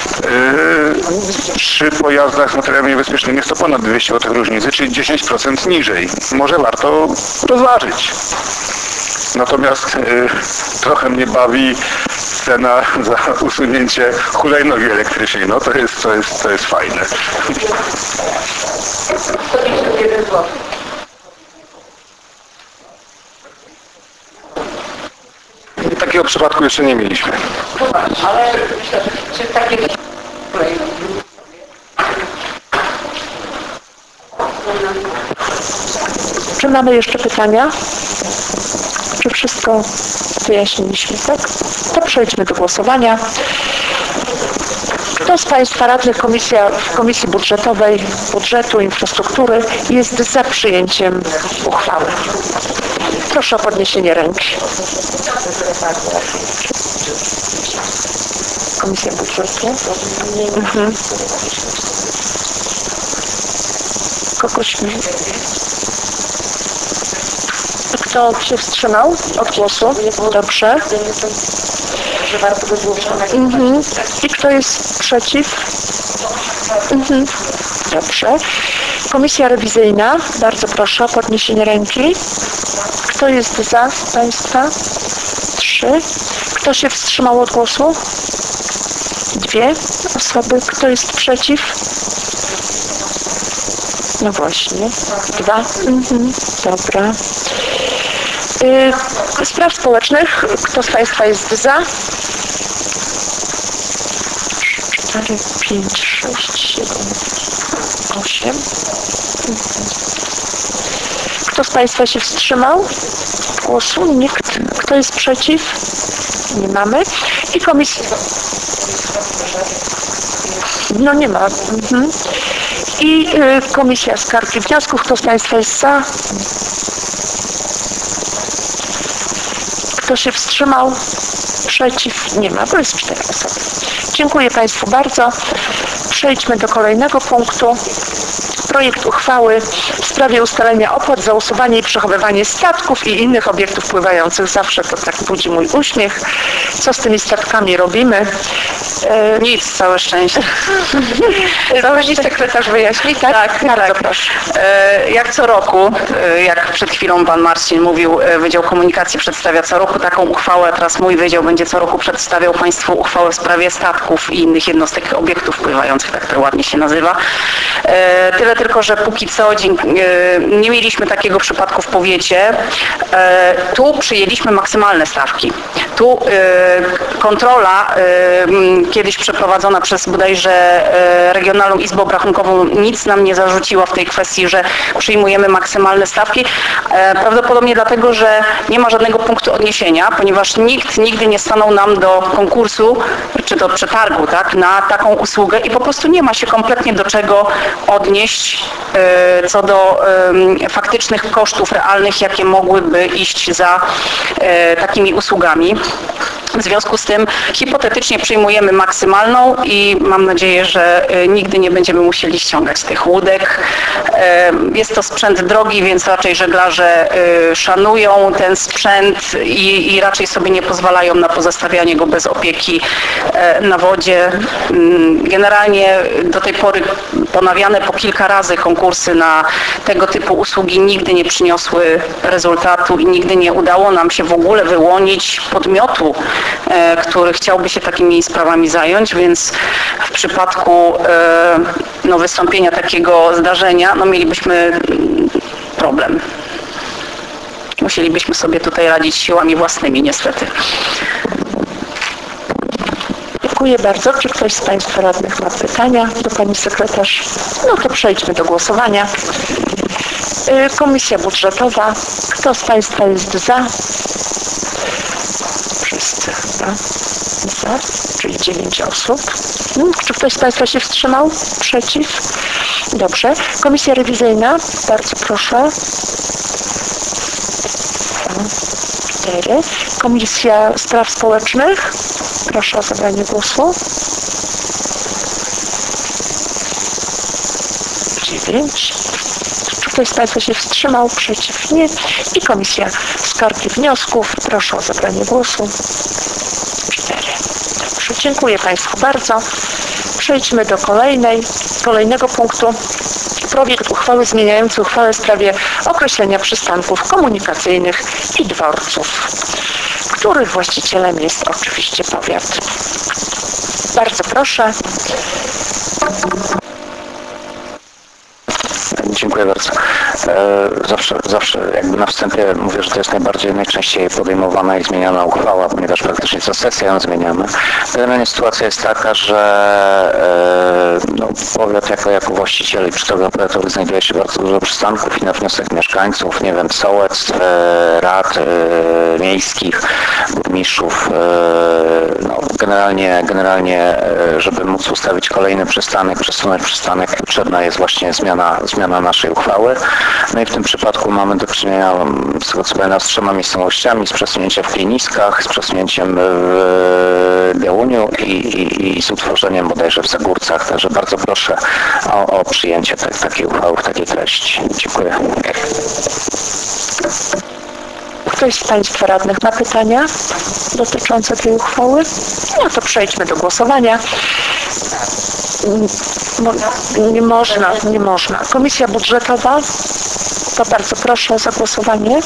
przy pojazdach z materiałami niebezpiecznymi jest to ponad dwieście złotych różnicy, czyli dziesięć procent niżej. Może warto rozważyć. Natomiast y, trochę mnie bawi cena za usunięcie hulajnogi elektrycznej. No to jest, to jest, to jest fajne. Takiego przypadku jeszcze nie mieliśmy. Ale myślę, że czy takie... Czy mamy jeszcze pytania? Czy wszystko wyjaśniliśmy, tak? To przejdźmy do głosowania. Kto z Państwa radnych komisja, w Komisji Budżetowej, Budżetu, Infrastruktury jest za przyjęciem uchwały? Proszę o podniesienie ręki. Komisja Budżetu. Mhm. Kogoś mi... Kto się wstrzymał od głosu? Dobrze. Mhm. I kto jest przeciw? Mhm. Dobrze. Komisja rewizyjna. Bardzo proszę o podniesienie ręki. Kto jest za z Państwa? Trzy. Kto się wstrzymał od głosu? Dwie osoby. Kto jest przeciw? No właśnie. Dwa. Mhm. Dobra. Y, spraw społecznych. Kto z Państwa jest za? cztery, pięć, sześć, siedem, osiem. Kto z Państwa się wstrzymał? Głosu? Nikt. Kto jest przeciw? Nie mamy. I komisja... No nie ma. Mhm. I y, komisja skarg i wniosków. Kto z Państwa jest za? Kto się wstrzymał? Przeciw? Nie ma, bo jest cztery osoby. Dziękuję Państwu bardzo. Przejdźmy do kolejnego punktu. Projekt uchwały w sprawie ustalenia opłat za usuwanie i przechowywanie statków i innych obiektów pływających. Zawsze to tak budzi mój uśmiech. Co z tymi statkami robimy? E, Nic, całe szczęście. Pani sekretarz wyjaśni, tak? Tak, Bardzo tak. proszę. E, Jak co roku, e, jak przed chwilą pan Marcin mówił, e, Wydział Komunikacji przedstawia co roku taką uchwałę, a teraz mój wydział będzie co roku przedstawiał Państwu uchwałę w sprawie statków i innych jednostek, obiektów pływających, tak to ładnie się nazywa. E, Tyle tylko, że póki co dzięki, e, nie mieliśmy takiego przypadku w powiecie. E, Tu przyjęliśmy maksymalne stawki. Tu e, kontrola e, m, kiedyś przeprowadzona przez bodajże e, Regionalną Izbę Obrachunkową nic nam nie zarzuciła w tej kwestii, że przyjmujemy maksymalne stawki. E, Prawdopodobnie dlatego, że nie ma żadnego punktu odniesienia, ponieważ nikt nigdy nie stanął nam do konkursu czy do przetargu, tak, na taką usługę i po prostu nie ma się kompletnie do czego odnieść e, co do e, faktycznych kosztów realnych, jakie mogłyby iść za e, takimi usługami. W związku z tym hipotetycznie przyjmujemy maksymalną i mam nadzieję, że e, nigdy nie będziemy musieli ściągać tych łódek. E, Jest to sprzęt drogi, więc raczej żeglarze e, szanują ten sprzęt i, i raczej sobie nie pozwalają na pozostawianie go bez opieki e, na wodzie. Mm, Generalnie do tej pory ponawiane po kilka razy konkursy na tego typu usługi nigdy nie przyniosły rezultatu i nigdy nie udało nam się w ogóle wyłonić podmiotu, e, który chciałby się takimi sprawami zająć, więc w przypadku e, no, wystąpienia takiego zdarzenia no, mielibyśmy problem. Musielibyśmy sobie tutaj radzić siłami własnymi niestety. Dziękuję bardzo. Czy ktoś z Państwa radnych ma pytania do Pani Sekretarz? No to przejdźmy do głosowania. Y, Komisja Budżetowa. Kto z Państwa jest za? Wszyscy chyba za, czyli dziewięć osób. Hmm, Czy ktoś z Państwa się wstrzymał? Przeciw? Dobrze. Komisja Rewizyjna. Bardzo proszę. Cztery. Komisja Spraw Społecznych. Proszę o zabranie głosu. Dziewięć. Czy ktoś z Państwa się wstrzymał? Przeciw? Nie. I Komisja Skarg i Wniosków. Proszę o zabranie głosu. Cztery. Dobrze. Dziękuję Państwu bardzo. Przejdźmy do kolejnej, kolejnego punktu. Projekt uchwały zmieniający uchwałę w sprawie określenia przystanków komunikacyjnych i dworców, których właścicielem jest oczywiście powiat. Bardzo proszę. Dziękuję bardzo. E, Zawsze, zawsze jakby na wstępie mówię, że to jest najbardziej, najczęściej podejmowana i zmieniana uchwała, ponieważ praktycznie co sesję ją zmieniamy. Generalnie sytuacja jest taka, że e, no, powiat jako, jako właściciel i przy to powiatowy znajduje się bardzo dużo przystanków i na wniosek mieszkańców, nie wiem, sołectw, e, rad e, miejskich, burmistrzów, e, no, generalnie, generalnie, e, żeby móc ustawić kolejny przystanek, przesunąć przystanek, potrzebna jest właśnie zmiana, zmiana naszej uchwały. No i w tym przypadku mamy do czynienia, z tego co pamiętam, z trzema miejscowościami, z przesunięciem w Klieniskach, z przesunięciem w Białuniu i, i, i z utworzeniem bodajże w Zagórcach. Także bardzo proszę o, o przyjęcie te, takiej uchwały w takiej treści. Dziękuję. Ktoś z Państwa radnych ma pytania dotyczące tej uchwały? No to przejdźmy do głosowania. Mo, nie można, nie można. Komisja Budżetowa, to bardzo proszę o zagłosowanie.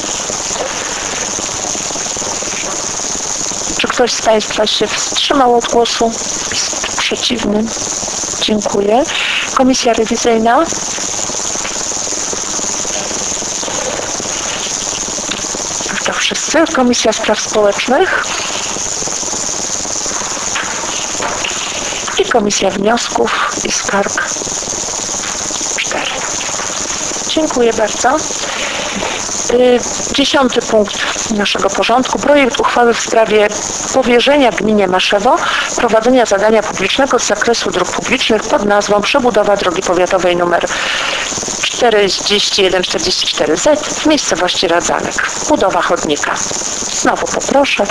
Czy ktoś z Państwa się wstrzymał od głosu? Jest przeciwny. Dziękuję. Komisja Rewizyjna. wszyscy. Komisja Spraw Społecznych i Komisja Wniosków i Skarg cztery. Dziękuję bardzo. Dziesiąty punkt naszego porządku. Projekt uchwały w sprawie powierzenia gminie Maszewo prowadzenia zadania publicznego z zakresu dróg publicznych pod nazwą przebudowa drogi powiatowej nr czterdzieści jeden czterdzieści cztery Z w miejscowości Radzanek. Budowa chodnika. Znowu poproszę.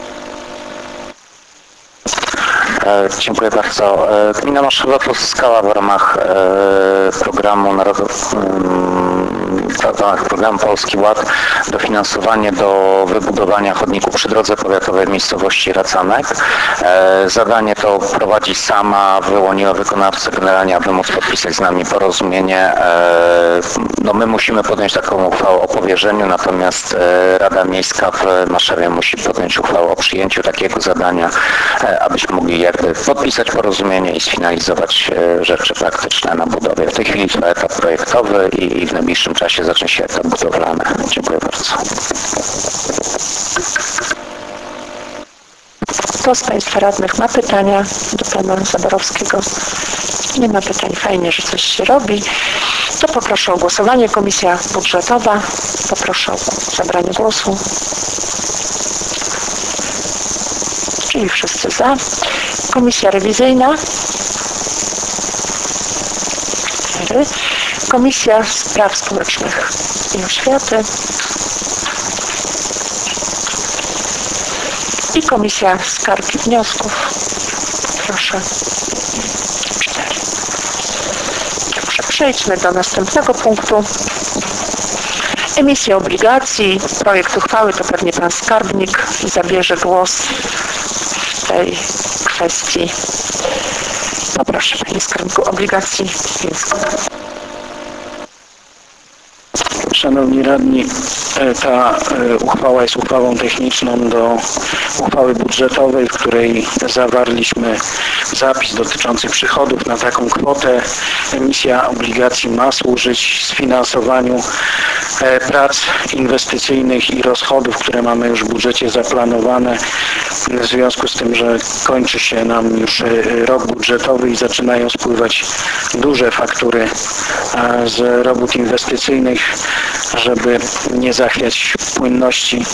Dziękuję bardzo. Gmina Maszewo pozyskała w ramach programu narodowego, w ramach programu Polski Ład dofinansowanie do wybudowania chodniku przy drodze powiatowej w miejscowości Radzanek. Zadanie to prowadzi sama, wyłoniła wykonawcę generalnie, aby móc podpisać z nami porozumienie. No my musimy podjąć taką uchwałę o powierzeniu, natomiast Rada Miejska w Maszewie musi podjąć uchwałę o przyjęciu takiego zadania, abyśmy mogli jakby podpisać porozumienie i sfinalizować rzeczy praktyczne na budowie. W tej chwili trwa etap projektowy i w najbliższym czasie zacznie się etap budowlany. Dziękuję bardzo. Kto z Państwa radnych ma pytania do Pana Zaborowskiego? Nie ma pytań. Fajnie, że coś się robi. To poproszę o głosowanie. Komisja Budżetowa. Poproszę o zabranie głosu. Czyli wszyscy za. Komisja Rewizyjna. cztery. Komisja Spraw Społecznych i Oświaty. I Komisja Skarg i Wniosków. Proszę. cztery. Dobrze, przejdźmy do następnego punktu. Emisja obligacji. Projekt uchwały to pewnie Pan Skarbnik zabierze głos w tej kwestii. Poproszę Panie Skarbniku, obligacji wiejską. Szanowni Radni, ta uchwała jest uchwałą techniczną do uchwały budżetowej, w której zawarliśmy zapis dotyczący przychodów na taką kwotę. Emisja obligacji ma służyć sfinansowaniu prac inwestycyjnych i rozchodów, które mamy już w budżecie zaplanowane. W związku z tym, że kończy się nam już rok budżetowy i zaczynają spływać duże faktury z robót inwestycyjnych, żeby nie zachwiać płynności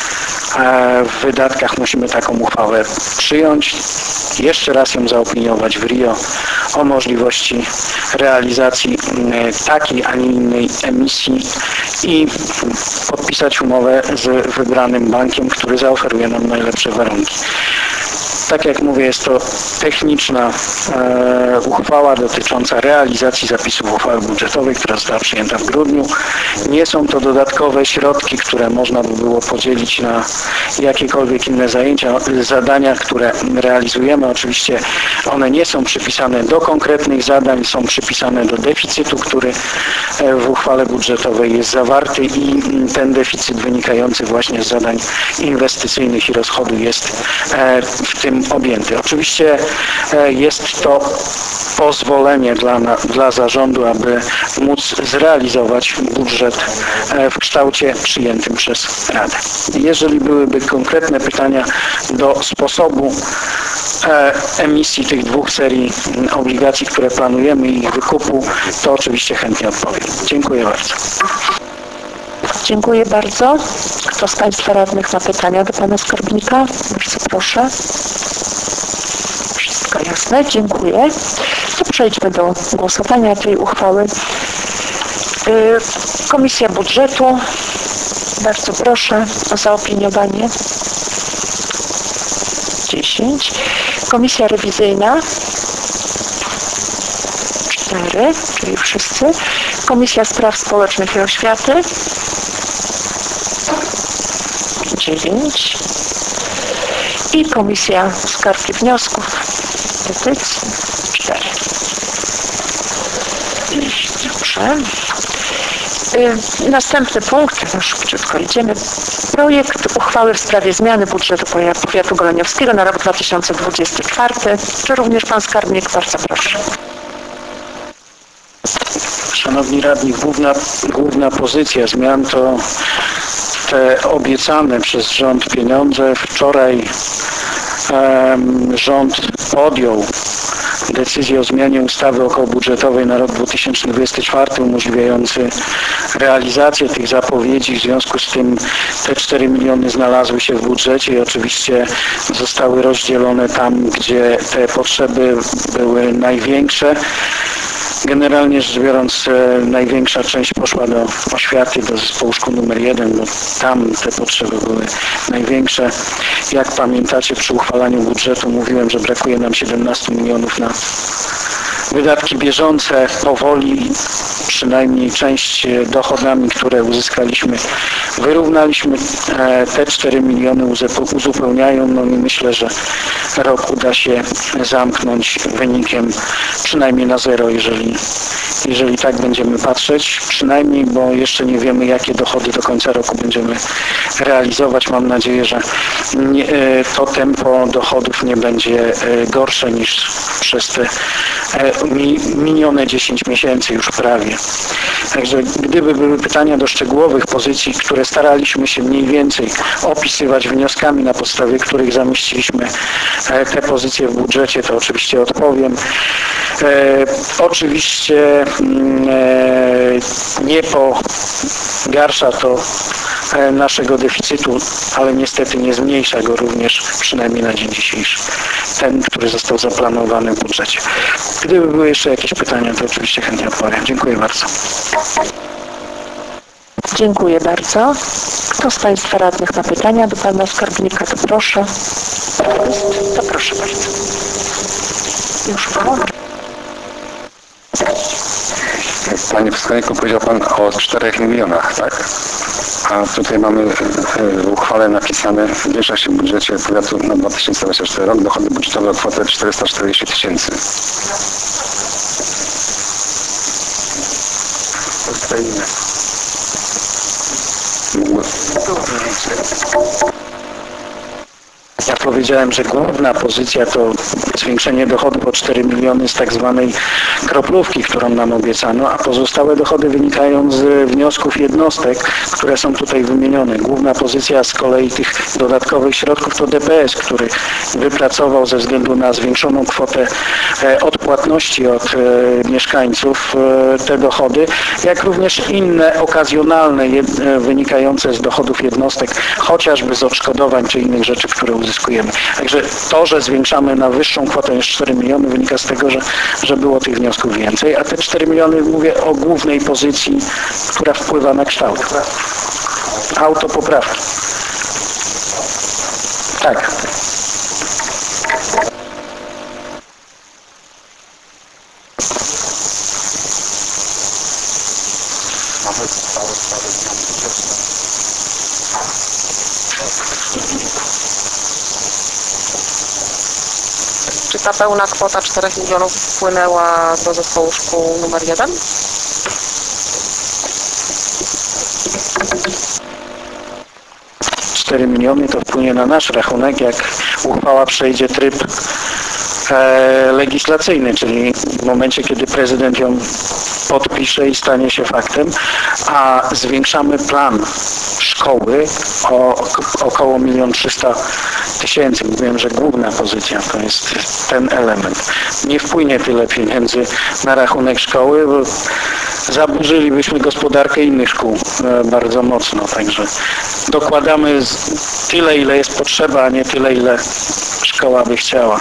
w wydatkach, musimy taką uchwałę przyjąć, jeszcze raz ją zaopiniować w R I O o możliwości realizacji takiej, a nie innej emisji i podpisać umowę z wybranym bankiem, który zaoferuje nam najlepsze warunki. Tak jak mówię, jest to techniczna e, uchwała dotycząca realizacji zapisów uchwały budżetowej, która została przyjęta w grudniu. Nie są to dodatkowe środki, które można by było podzielić na jakiekolwiek inne zajęcia, zadania, które realizujemy. Oczywiście one nie są przypisane do konkretnych zadań, są przypisane do deficytu, który w uchwale budżetowej jest zawarty i ten deficyt wynikający właśnie z zadań inwestycyjnych i rozchodu jest e, w tym objęty. Oczywiście jest to pozwolenie dla, dla zarządu, aby móc zrealizować budżet w kształcie przyjętym przez Radę. Jeżeli byłyby konkretne pytania do sposobu emisji tych dwóch serii obligacji, które planujemy i ich wykupu, to oczywiście chętnie odpowiem. Dziękuję bardzo. Dziękuję bardzo. Kto z Państwa radnych ma pytania do Pana Skarbnika? Bardzo proszę. Wszystko jasne. Dziękuję. To przejdźmy do głosowania tej uchwały. Komisja Budżetu. Bardzo proszę o zaopiniowanie. dziesięć. Komisja Rewizyjna. cztery, czyli wszyscy. Komisja Spraw Społecznych i Oświaty. dziewięć. I Komisja Skarg i Wniosków, petycji, cztery. Dobrze. Yy, następny punkt, już szybciutko idziemy. Projekt uchwały w sprawie zmiany budżetu powiatu goleniowskiego na rok dwa tysiące dwudziesty czwarty. Czy również Pan Skarbnik? Bardzo proszę. Szanowni Radni, główna, główna pozycja zmian to te obiecane przez rząd pieniądze. Wczoraj um, rząd podjął decyzję o zmianie ustawy okołobudżetowej na rok dwa tysiące dwudziesty czwarty umożliwiający realizację tych zapowiedzi. W związku z tym te cztery miliony znalazły się w budżecie i oczywiście zostały rozdzielone tam, gdzie te potrzeby były największe. Generalnie rzecz biorąc, największa część poszła do oświaty, do zespołu szkół numer jeden, bo tam te potrzeby były największe. Jak pamiętacie, przy uchwalaniu budżetu mówiłem, że brakuje nam siedemnaście milionów na wydatki bieżące. Powoli, przynajmniej część dochodami, które uzyskaliśmy, wyrównaliśmy. Te cztery miliony uzupełniają, no i myślę, że rok uda się zamknąć wynikiem przynajmniej na zero, jeżeli, jeżeli tak będziemy patrzeć. Przynajmniej, bo jeszcze nie wiemy, jakie dochody do końca roku będziemy realizować. Mam nadzieję, że nie, to tempo dochodów nie będzie gorsze niż przez te minione dziesięć miesięcy już prawie. Także gdyby były pytania do szczegółowych pozycji, które staraliśmy się mniej więcej opisywać wnioskami, na podstawie których zamieściliśmy te pozycje w budżecie, to oczywiście odpowiem. E, oczywiście e, nie pogarsza to naszego deficytu, ale niestety nie zmniejsza go również, przynajmniej na dzień dzisiejszy. Ten, który został zaplanowany w budżecie. Gdyby były jeszcze jakieś pytania, to oczywiście chętnie odpowiem. Dziękuję bardzo. Dziękuję bardzo. Kto z Państwa radnych ma pytania do Pana Skarbnika, to proszę. To proszę bardzo. Już połączę. Panie Skarbniku, powiedział Pan o czterech milionach, tak? A tutaj mamy w uchwale napisane, zwiększa się w budżecie powiatu na dwa tysiące dwudziesty czwarty rok dochody budżetowe o kwotę czterysta czterdzieści tysięcy. Zostajemy. Ja powiedziałem, że główna pozycja to zwiększenie dochodów o cztery miliony z tak zwanej kroplówki, którą nam obiecano, a pozostałe dochody wynikają z wniosków jednostek, które są tutaj wymienione. Główna pozycja z kolei tych dodatkowych środków to D P S, który wypracował ze względu na zwiększoną kwotę odpłatności od mieszkańców te dochody, jak również inne okazjonalne wynikające z dochodów jednostek, chociażby z odszkodowań czy innych rzeczy, które uzyskujemy. Także to, że zwiększamy na wyższą kwotę niż cztery miliony, wynika z tego, że, że było tych wniosków więcej, a te cztery miliony, mówię o głównej pozycji, która wpływa na kształt. Autopoprawki. Tak. Czy ta pełna kwota czterech milionów wpłynęła do zespołu szkół numer jeden? cztery miliony to wpłynie na nasz rachunek, jak uchwała przejdzie tryb e, legislacyjny, czyli w momencie, kiedy prezydent ją podpisze i stanie się faktem, a zwiększamy plan szkoły o około milion trzysta tysięcy. Mówiłem, że główna pozycja to jest ten element. Nie wpłynie tyle pieniędzy na rachunek szkoły, bo zaburzylibyśmy gospodarkę innych szkół bardzo mocno. Także dokładamy tyle, ile jest potrzeba, a nie tyle, ile szkoła by chciała.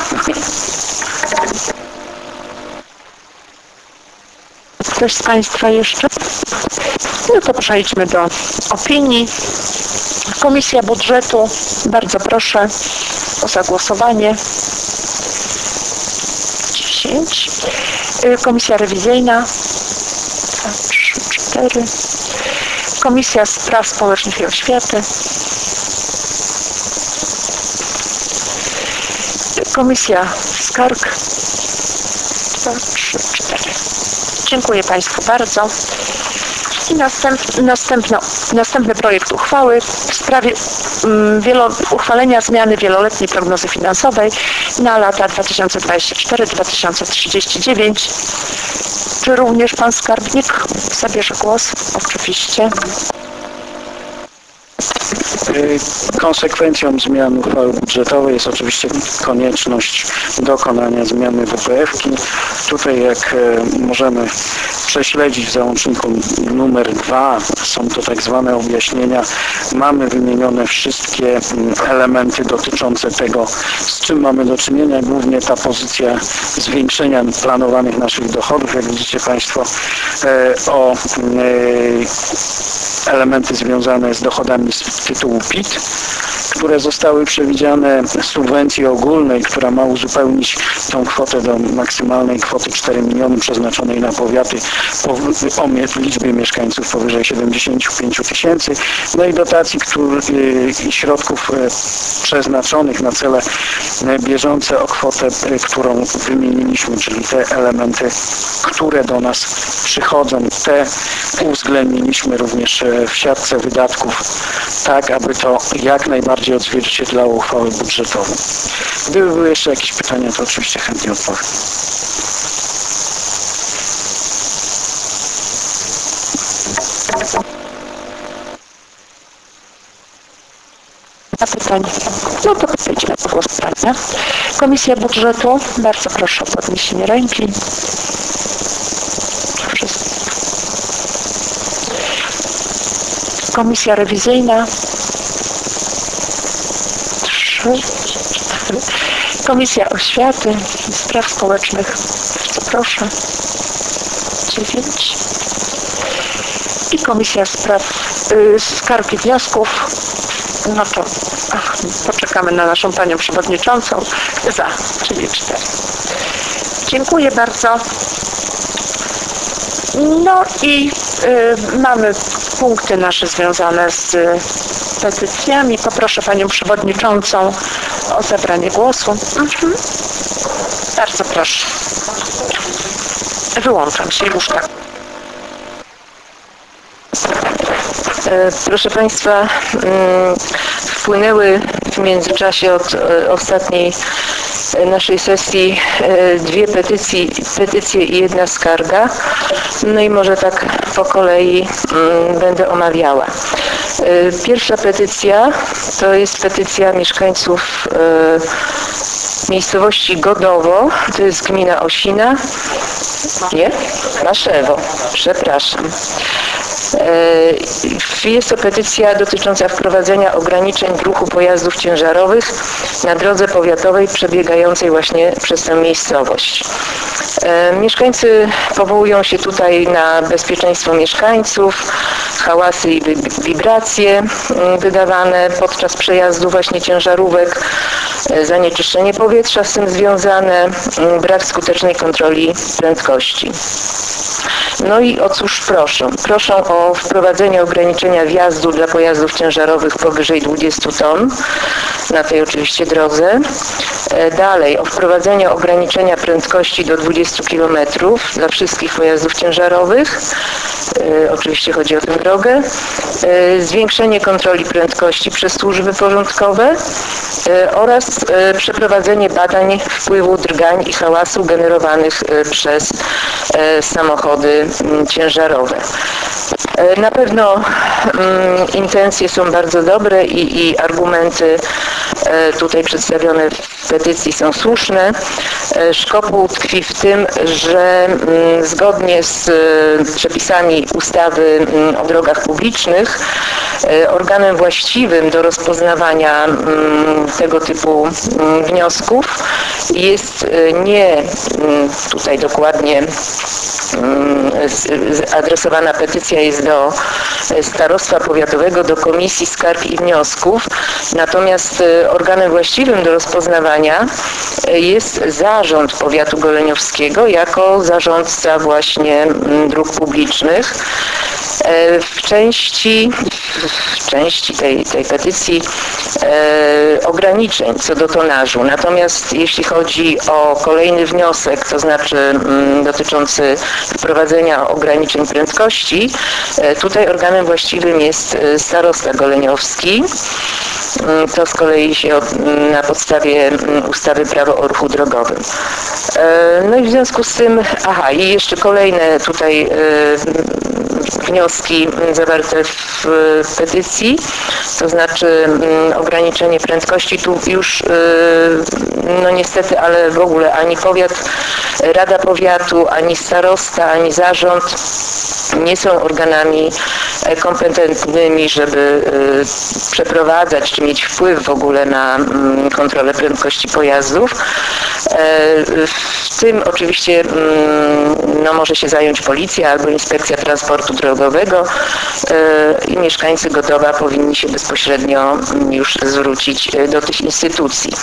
Ktoś z Państwa jeszcze? No to przejdźmy do opinii. Komisja Budżetu, bardzo proszę o zagłosowanie. dziesięć. Komisja Rewizyjna. dwa, trzy, cztery. Komisja Spraw Społecznych i Oświaty. Komisja Skarg. dwa, trzy, cztery. Dziękuję Państwu bardzo. I następ, następno, następny projekt uchwały w sprawie um, wielo, uchwalenia zmiany wieloletniej prognozy finansowej na lata dwa tysiące dwudziesty czwarty do dwa tysiące trzydziestego dziewiątego. Czy również Pan Skarbnik zabierze głos? Oczywiście. Konsekwencją zmian uchwały budżetowej jest oczywiście konieczność dokonania zmiany W P F ki. Tutaj, jak możemy prześledzić w załączniku numer dwa, są to tak zwane objaśnienia, mamy wymienione wszystkie elementy dotyczące tego, z czym mamy do czynienia, głównie ta pozycja zwiększenia planowanych naszych dochodów, jak widzicie Państwo, o elementy związane z dochodami z tytułu P I T, które zostały przewidziane subwencji ogólnej, która ma uzupełnić tą kwotę do maksymalnej kwoty cztery miliony przeznaczonej na powiaty o liczbie mieszkańców powyżej siedemdziesiąt pięć tysięcy, no i dotacji który, i środków przeznaczonych na cele bieżące o kwotę, którą wymieniliśmy, czyli te elementy, które do nas przychodzą, te uwzględniliśmy również w siatce wydatków, tak aby to jak najbardziej odzwierciedlało uchwałę budżetową. Gdyby były jeszcze jakieś pytania, to oczywiście chętnie odpowiem. Na pytanie. No to przejdźmy do głosowania. Komisja Budżetu. Bardzo proszę o podniesienie ręki. Komisja Rewizyjna. Trzy. Cztery. Komisja Oświaty i Spraw Społecznych. Bardzo proszę. Dziewięć. I Komisja Spraw y, Skarg i Wniosków. No to ach, poczekamy na naszą Panią Przewodniczącą. Za, czyli cztery. Dziękuję bardzo. No i y, mamy punkty nasze związane z y, petycjami. Poproszę Panią Przewodniczącą o zabranie głosu. Mhm. Bardzo proszę. Wyłączam się już tak. Proszę Państwa, wpłynęły w międzyczasie od ostatniej naszej sesji dwie petycje, petycje i jedna skarga. No i może tak po kolei będę omawiała. Pierwsza petycja to jest petycja mieszkańców miejscowości Godowo, to jest gmina Osina. Nie? Maszewo, przepraszam. Jest to petycja dotycząca wprowadzenia ograniczeń w ruchu pojazdów ciężarowych na drodze powiatowej przebiegającej właśnie przez tę miejscowość. Mieszkańcy powołują się tutaj na bezpieczeństwo mieszkańców, hałasy i wibracje wydawane podczas przejazdu właśnie ciężarówek, zanieczyszczenie powietrza z tym związane, brak skutecznej kontroli prędkości. No i o cóż proszą? Proszą o wprowadzenie ograniczenia wjazdu dla pojazdów ciężarowych powyżej dwudziestu ton na tej oczywiście drodze. Dalej o wprowadzenie ograniczenia prędkości do dwudziestu kilometrów dla wszystkich pojazdów ciężarowych. E, oczywiście chodzi o tę drogę. E, zwiększenie kontroli prędkości przez służby porządkowe e, oraz e, przeprowadzenie badań wpływu drgań i hałasu generowanych e, przez e, samochody m, ciężarowe. E, na pewno m, intencje są bardzo dobre i, i argumenty e, tutaj przedstawione w petycji są słuszne. E, szkopuł tkwi w tym, że m, zgodnie z e, przepisami ustawy m, o drogach publicznych e, organem właściwym do rozpoznawania m, tego typu m, wniosków jest e, nie m, tutaj dokładnie adresowana petycja jest do Starostwa Powiatowego, do Komisji Skarg i Wniosków, natomiast organem właściwym do rozpoznawania jest Zarząd Powiatu Goleniowskiego jako zarządca właśnie dróg publicznych. W części, w części tej, tej petycji e, ograniczeń co do tonażu. Natomiast jeśli chodzi o kolejny wniosek, to znaczy m, dotyczący wprowadzenia ograniczeń prędkości, e, tutaj organem właściwym jest starosta goleniowski. To z kolei się od, na podstawie ustawy Prawo o ruchu drogowym. No i w związku z tym, aha, i jeszcze kolejne tutaj wnioski zawarte w petycji, to znaczy ograniczenie prędkości. Tu już no niestety, ale w ogóle ani powiat, Rada Powiatu, ani starosta, ani zarząd nie są organami kompetentnymi, żeby przeprowadzać czy mieć wpływ w ogóle na kontrolę prędkości pojazdów. W tym oczywiście no, może się zająć policja albo Inspekcja Transportu Drogowego i mieszkańcy Godowa powinni się bezpośrednio już zwrócić do tych instytucji.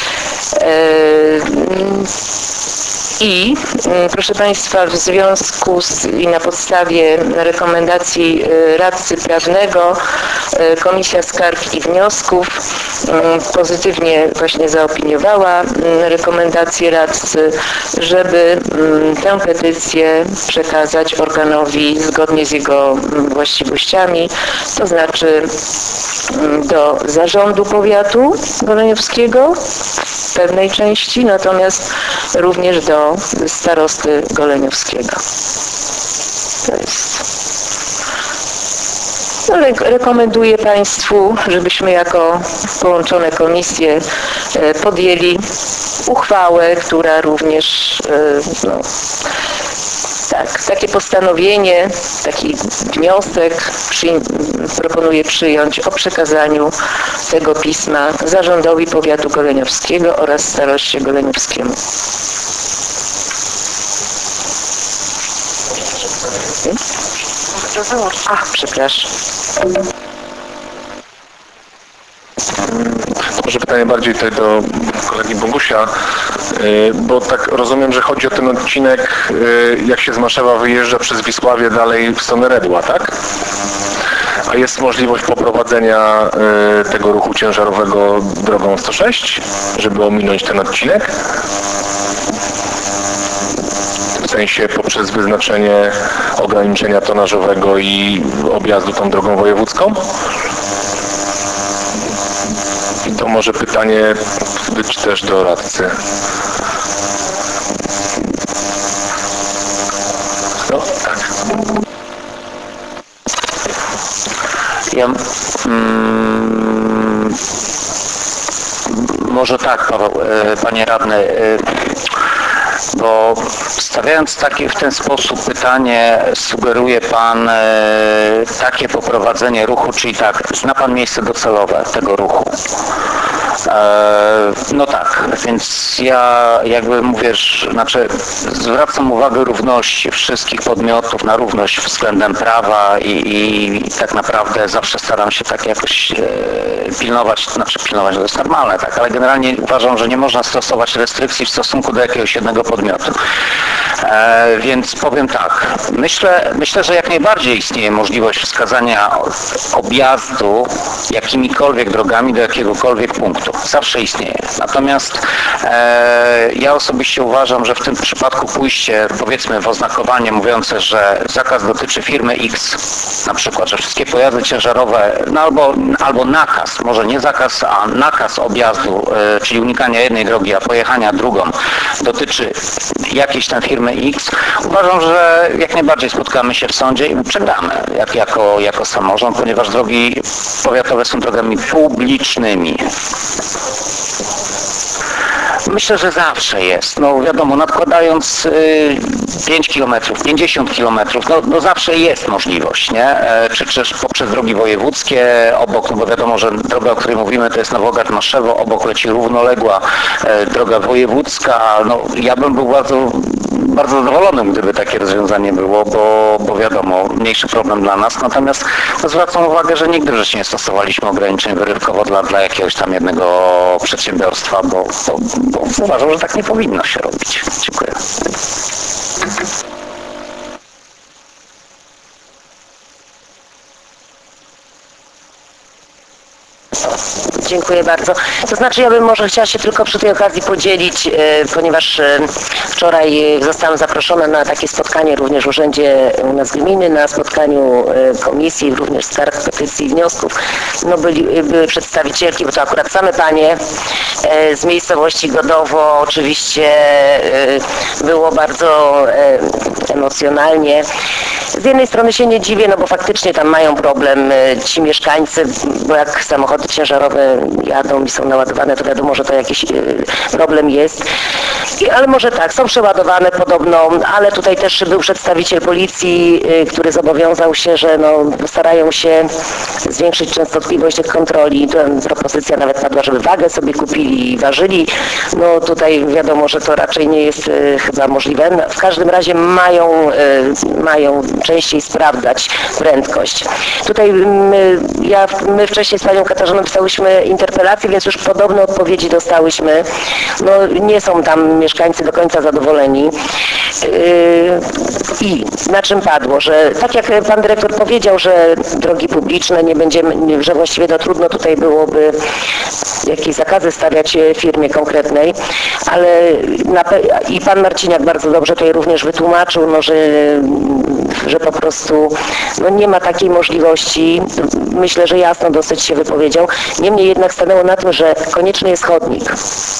I proszę Państwa, w związku z i na podstawie rekomendacji radcy prawnego Komisja Skarg i Wniosków pozytywnie właśnie zaopiniowała rekomendację radcy, żeby tę petycję przekazać organowi zgodnie z jego właściwościami, to znaczy do zarządu powiatu goleniowskiego w pewnej części, natomiast również do starosty goleniowskiego. To jest. No, rekomenduję Państwu, żebyśmy jako połączone komisje podjęli uchwałę, która również no, tak, takie postanowienie, taki wniosek przy, proponuję przyjąć o przekazaniu tego pisma zarządowi powiatu goleniowskiego oraz staroście goleniowskiemu. Ach, przepraszam. Może pytanie bardziej tutaj do kolegi Bogusia, bo tak rozumiem, że chodzi o ten odcinek, jak się z Maszewa wyjeżdża przez Wisławię dalej w stronę Redła, tak? A jest możliwość poprowadzenia tego ruchu ciężarowego drogą sto sześć, żeby ominąć ten odcinek? W sensie poprzez wyznaczenie ograniczenia tonażowego i objazdu tą drogą wojewódzką? I to może pytanie być też do radcy. No, tak. Ja, mm, może tak, Paweł, panie radny, bo stawiając takie w ten sposób pytanie, sugeruje Pan e, takie poprowadzenie ruchu, czyli tak, zna Pan miejsce docelowe tego ruchu. E, no tak, więc ja jakby mówię, że, znaczy zwracam uwagę równości wszystkich podmiotów na równość względem prawa i, i tak naprawdę zawsze staram się tak jakoś e, pilnować, znaczy pilnować, to jest normalne, tak, ale generalnie uważam, że nie można stosować restrykcji w stosunku do jakiegoś jednego podmiotu. E, więc powiem tak, myślę, myślę, że jak najbardziej istnieje możliwość wskazania objazdu jakimikolwiek drogami do jakiegokolwiek punktu. Zawsze istnieje. Natomiast e, ja osobiście uważam, że w tym przypadku pójście powiedzmy w oznakowanie mówiące, że zakaz dotyczy firmy X, na przykład, że wszystkie pojazdy ciężarowe, no albo, albo nakaz, może nie zakaz, a nakaz objazdu, e, czyli unikania jednej drogi, a pojechania drugą, dotyczy jakiejś tam firmy X, uważam, że jak najbardziej spotkamy się w sądzie i przegramy jak, jako, jako samorząd, ponieważ drogi powiatowe są drogami publicznymi. Myślę, że zawsze jest. No wiadomo, nadkładając y, pięć kilometrów, pięćdziesiąt kilometrów, no, no zawsze jest możliwość, nie? E, czy też poprzez drogi wojewódzkie, obok, no bo wiadomo, że droga, o której mówimy, to jest Nowogard-Maszewo, obok leci równoległa e, droga wojewódzka. No ja bym był bardzo, bardzo zadowolony, gdyby takie rozwiązanie było, bo, bo wiadomo, mniejszy problem dla nas. Natomiast no, zwracam uwagę, że nigdy wcześniej nie stosowaliśmy ograniczeń wyrywkowo dla, dla jakiegoś tam jednego przedsiębiorstwa, bo, bo, bo uważam, że tak nie powinno się robić. Dziękuję. Dziękuję bardzo. To znaczy ja bym może chciała się tylko przy tej okazji podzielić, ponieważ wczoraj zostałam zaproszona na takie spotkanie również w Urzędzie u nas Gminy, na spotkaniu komisji, również skarg, petycji i wniosków. No byli, były przedstawicielki, bo to akurat same panie z miejscowości Godowo. Oczywiście było bardzo emocjonalnie. Z jednej strony się nie dziwię, no bo faktycznie tam mają problem e, ci mieszkańcy, bo jak samochody ciężarowe jadą i są naładowane, to wiadomo, że to jakiś e, problem jest. I, ale może tak, są przeładowane podobno, ale tutaj też był przedstawiciel policji, e, który zobowiązał się, że no, starają się zwiększyć częstotliwość tych kontroli. Propozycja nawet padła, żeby wagę sobie kupili i ważyli. No tutaj wiadomo, że to raczej nie jest e, chyba możliwe. No, w każdym razie mają, e, mają częściej sprawdzać prędkość. Tutaj my, ja, my wcześniej z panią Katarzyną pisałyśmy interpelację, więc już podobne odpowiedzi dostałyśmy. No nie są tam mieszkańcy do końca zadowoleni. Yy, I na czym padło, że tak jak pan dyrektor powiedział, że drogi publiczne nie będziemy, że właściwie no trudno tutaj byłoby jakieś zakazy stawiać firmie konkretnej, ale na, i pan Marciniak bardzo dobrze tutaj również wytłumaczył, no, że, że po prostu no, nie ma takiej możliwości. Myślę, że jasno dosyć się wypowiedział. Niemniej jednak stanęło na tym, że konieczny jest chodnik,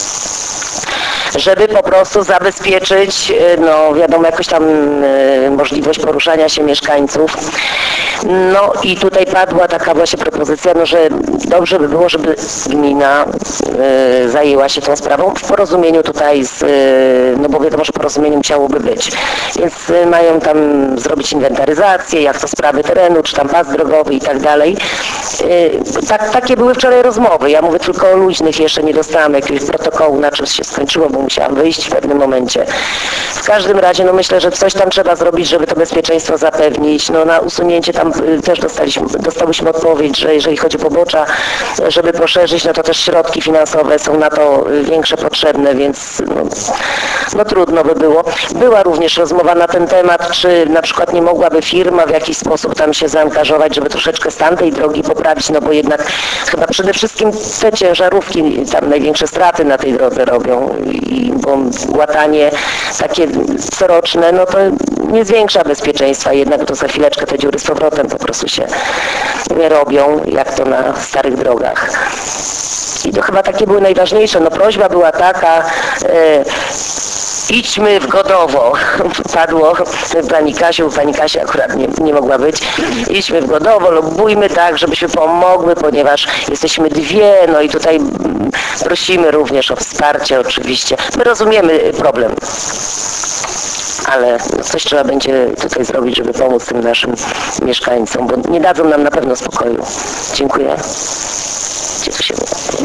żeby po prostu zabezpieczyć, no wiadomo, jakoś tam y, możliwość poruszania się mieszkańców. No i tutaj padła taka właśnie propozycja, no, że dobrze by było, żeby gmina y, zajęła się tą sprawą w porozumieniu tutaj z, y, no bo wiadomo, że porozumienie musiałoby być. Więc y, mają tam zrobić inwentaryzację, jak to sprawy terenu, czy tam pas drogowy i tak dalej. Y, tak, takie były wczoraj rozmowy. Ja mówię tylko o luźnych, jeszcze nie dostałam jakiegoś protokołu, na czym się skończyło, bo musiałam wyjść w pewnym momencie. W każdym razie, no myślę, że coś tam trzeba zrobić, żeby to bezpieczeństwo zapewnić. No na usunięcie tam y, też dostaliśmy, dostałyśmy odpowiedź, że jeżeli chodzi o pobocza, żeby poszerzyć, no to też środki finansowe są na to y, większe potrzebne, więc no, no trudno by było. Była również rozmowa na ten temat, czy na przykład nie mogłaby firma w jakiś sposób tam się zaangażować, żeby troszeczkę stan tej drogi poprawić, no bo jednak chyba przede wszystkim te ciężarówki tam największe straty na tej drodze robią i bo łatanie takie coroczne, no to nie zwiększa bezpieczeństwa, jednak to za chwileczkę te dziury z powrotem po prostu się robią, jak to na starych drogach. I to chyba takie były najważniejsze. No prośba była taka, e, idźmy w Godowo. Padło pani Kasiu, pani Kasia akurat nie, nie mogła być. Idźmy w Godowo, lobbujmy tak, żebyśmy pomogły, ponieważ jesteśmy dwie, no i tutaj prosimy również o wsparcie oczywiście. My rozumiemy problem, ale coś trzeba będzie tutaj zrobić, żeby pomóc tym naszym mieszkańcom, bo nie dadzą nam na pewno spokoju. Dziękuję. Gdzie tu się...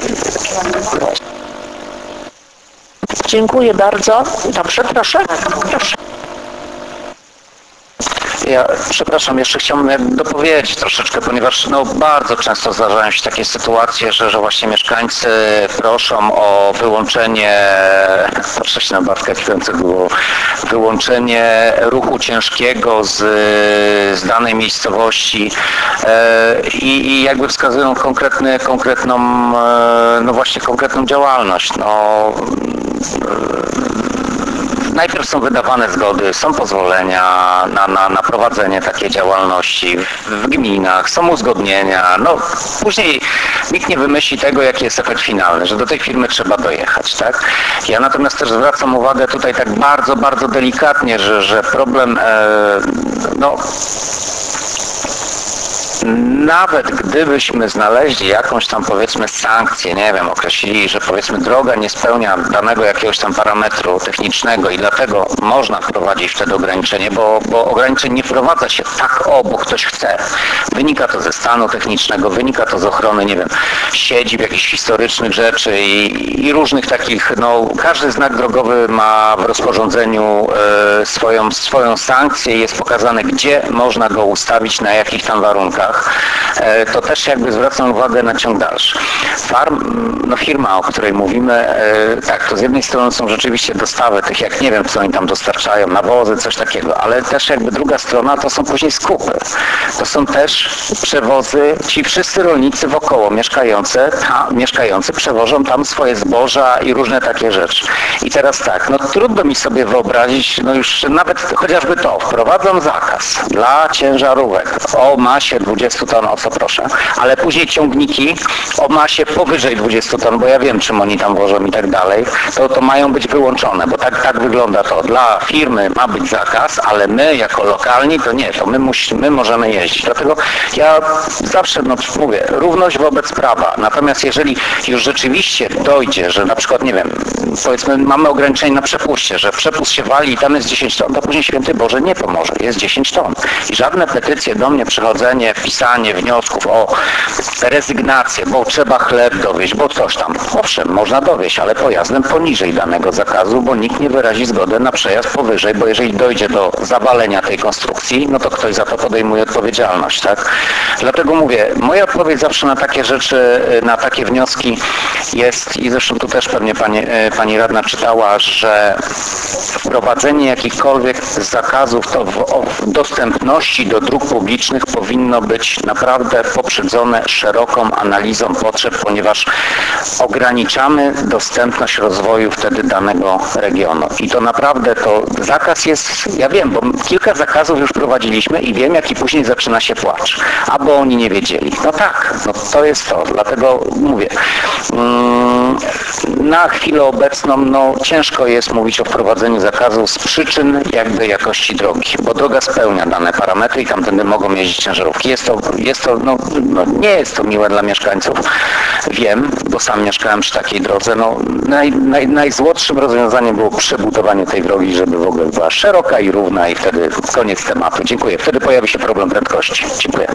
Dziękuję bardzo. Dobrze, proszę. Proszę. Ja przepraszam, jeszcze chciałbym dopowiedzieć troszeczkę, ponieważ no, bardzo często zdarzają się takie sytuacje, że, że właśnie mieszkańcy proszą o wyłączenie, patrzę się na Bartka Kiwającego, wyłączenie ruchu ciężkiego z, z danej miejscowości i, i jakby wskazują konkretny, konkretną, no właśnie konkretną działalność. No, najpierw są wydawane zgody, są pozwolenia na, na, na prowadzenie takiej działalności w, w gminach, są uzgodnienia. No, później nikt nie wymyśli tego, jaki jest efekt finalny, że do tej firmy trzeba dojechać, tak? Ja natomiast też zwracam uwagę tutaj tak bardzo, bardzo delikatnie, że, że problem, e, no, nawet gdybyśmy znaleźli jakąś tam powiedzmy sankcję, nie wiem, określili, że powiedzmy droga nie spełnia danego jakiegoś tam parametru technicznego i dlatego można wprowadzić wtedy ograniczenie, bo, bo ograniczeń nie wprowadza się tak o, bo ktoś chce. Wynika to ze stanu technicznego, wynika to z ochrony, nie wiem, siedzib, jakichś historycznych rzeczy i, i różnych takich, no każdy znak drogowy ma w rozporządzeniu e, swoją, swoją sankcję i jest pokazane, gdzie można go ustawić, na jakich tam warunkach. To też jakby zwracam uwagę na ciąg dalszy. Farm, no firma, o której mówimy, tak, to z jednej strony są rzeczywiście dostawy tych, jak nie wiem, co oni tam dostarczają, nawozy, coś takiego, ale też jakby druga strona to są później skupy. To są też przewozy, ci wszyscy rolnicy wokoło mieszkające, ta, mieszkający przewożą tam swoje zboża i różne takie rzeczy. I teraz tak, no trudno mi sobie wyobrazić, no już nawet chociażby to, wprowadzą zakaz dla ciężarówek o masie dwudziestu ton o co proszę, ale później ciągniki o masie powyżej dwudziestu ton, bo ja wiem, czym oni tam wożą i tak dalej, to, to mają być wyłączone, bo tak, tak wygląda to. Dla firmy ma być zakaz, ale my jako lokalni to nie, to my, musimy, my możemy jeździć. Dlatego ja zawsze no, mówię, równość wobec prawa. Natomiast jeżeli już rzeczywiście dojdzie, że na przykład, nie wiem, powiedzmy mamy ograniczenie na przepuście, że przepust się wali i tam jest dziesięć ton, to później święty Boże nie pomoże, jest dziesięć ton. I żadne petycje do mnie, przychodzenie, pisanie wniosków o rezygnację, bo trzeba chleb dowieźć, bo coś tam. Owszem, można dowieźć, ale pojazdem poniżej danego zakazu, bo nikt nie wyrazi zgody na przejazd powyżej, bo jeżeli dojdzie do zawalenia tej konstrukcji, no to ktoś za to podejmuje odpowiedzialność, tak? Dlatego mówię, moja odpowiedź zawsze na takie rzeczy, na takie wnioski jest, i zresztą tu też pewnie pani, pani radna czytała, że wprowadzenie jakichkolwiek zakazów to w, w dostępności do dróg publicznych powinno być naprawdę poprzedzone szeroką analizą potrzeb, ponieważ ograniczamy dostępność rozwoju wtedy danego regionu. I to naprawdę to zakaz jest, ja wiem, bo kilka zakazów już prowadziliśmy i wiem, jaki później zaczyna się płacz. Albo oni nie wiedzieli. No tak, no to jest to. Dlatego mówię, mm, na chwilę obecną no, ciężko jest mówić o wprowadzeniu zakazu z przyczyn jakby jakości drogi, bo droga spełnia dane parametry i tamtędy mogą jeździć ciężarówki. Jest to, jest to no, no, nie jest to miłe dla mieszkańców. Wiem, bo sam mieszkałem przy takiej drodze. No, naj, naj, najzłodszym rozwiązaniem było przebudowanie tej drogi, żeby w ogóle była szeroka i równa i wtedy koniec tematu. Dziękuję. Wtedy pojawi się problem prędkości. Dziękuję.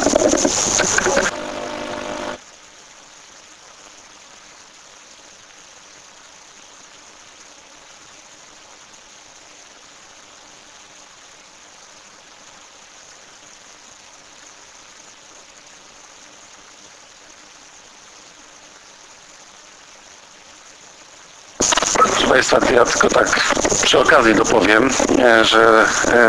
Proszę Państwa, ja tylko tak przy okazji dopowiem, że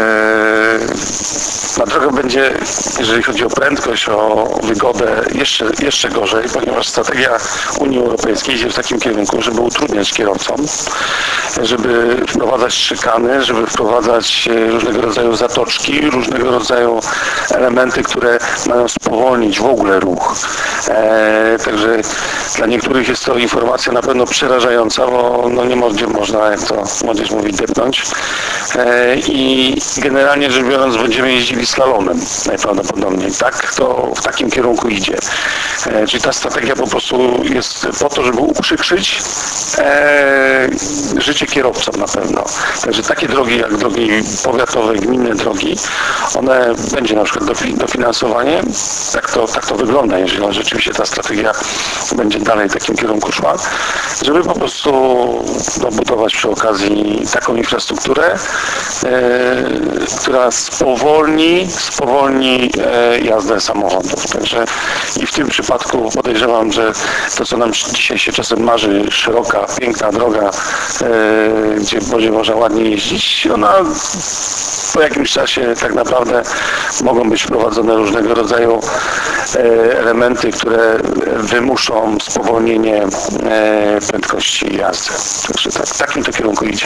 na drogę będzie, jeżeli chodzi o prędkość, o wygodę, jeszcze, jeszcze gorzej, ponieważ strategia Unii Europejskiej idzie w takim kierunku, żeby utrudniać kierowcom, żeby wprowadzać szykany, żeby wprowadzać różnego rodzaju zatoczki, różnego rodzaju elementy, które mają spowolnić w ogóle ruch. Także dla niektórych jest to informacja na pewno przerażająca, bo no nie będzie można, jak to młodzież mówi, depnąć. I generalnie rzecz biorąc będziemy jeździli slalomem najprawdopodobniej. Tak to w takim kierunku idzie. Czyli ta strategia po prostu jest po to, żeby uprzykrzyć życie kierowcom na pewno. Także takie drogi jak drogi powiatowe, gminne drogi, one będzie na przykład dofinansowanie. Tak to, tak to wygląda, jeżeli rzeczywiście ta strategia będzie dalej w takim kierunku szła, żeby po prostu dobudować przy okazji taką infrastrukturę, e, która spowolni, spowolni e, jazdę samochodów. Także i w tym przypadku podejrzewam, że to, co nam dzisiaj się czasem marzy, szeroka, piękna droga, e, gdzie będzie można ładnie jeździć, ona po jakimś czasie tak naprawdę mogą być wprowadzone różnego rodzaju e, elementy, które wymuszą spowolnienie e, prędkości jazdy. Także tak, w takim to kierunku idzie.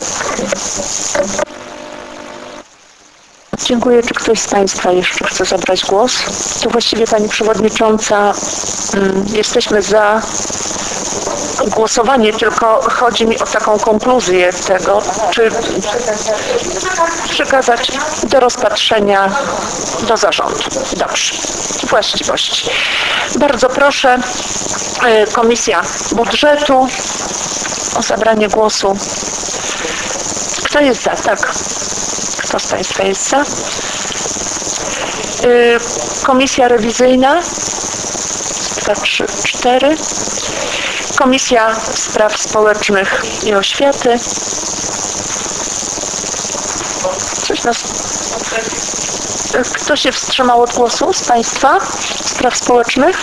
Dziękuję. Czy ktoś z Państwa jeszcze chce zabrać głos? To właściwie Pani Przewodnicząca, jesteśmy za głosowanie, tylko chodzi mi o taką konkluzję tego, czy przekazać do rozpatrzenia do zarządu. Dobrze. Właściwości. Bardzo proszę Komisja Budżetu o zabranie głosu. Kto jest za? Tak. Kto z Państwa jest za? Komisja Rewizyjna. dwa, trzy, cztery. Komisja Spraw Społecznych i Oświaty. Coś nas... Kto się wstrzymał od głosu z Państwa? Spraw Społecznych?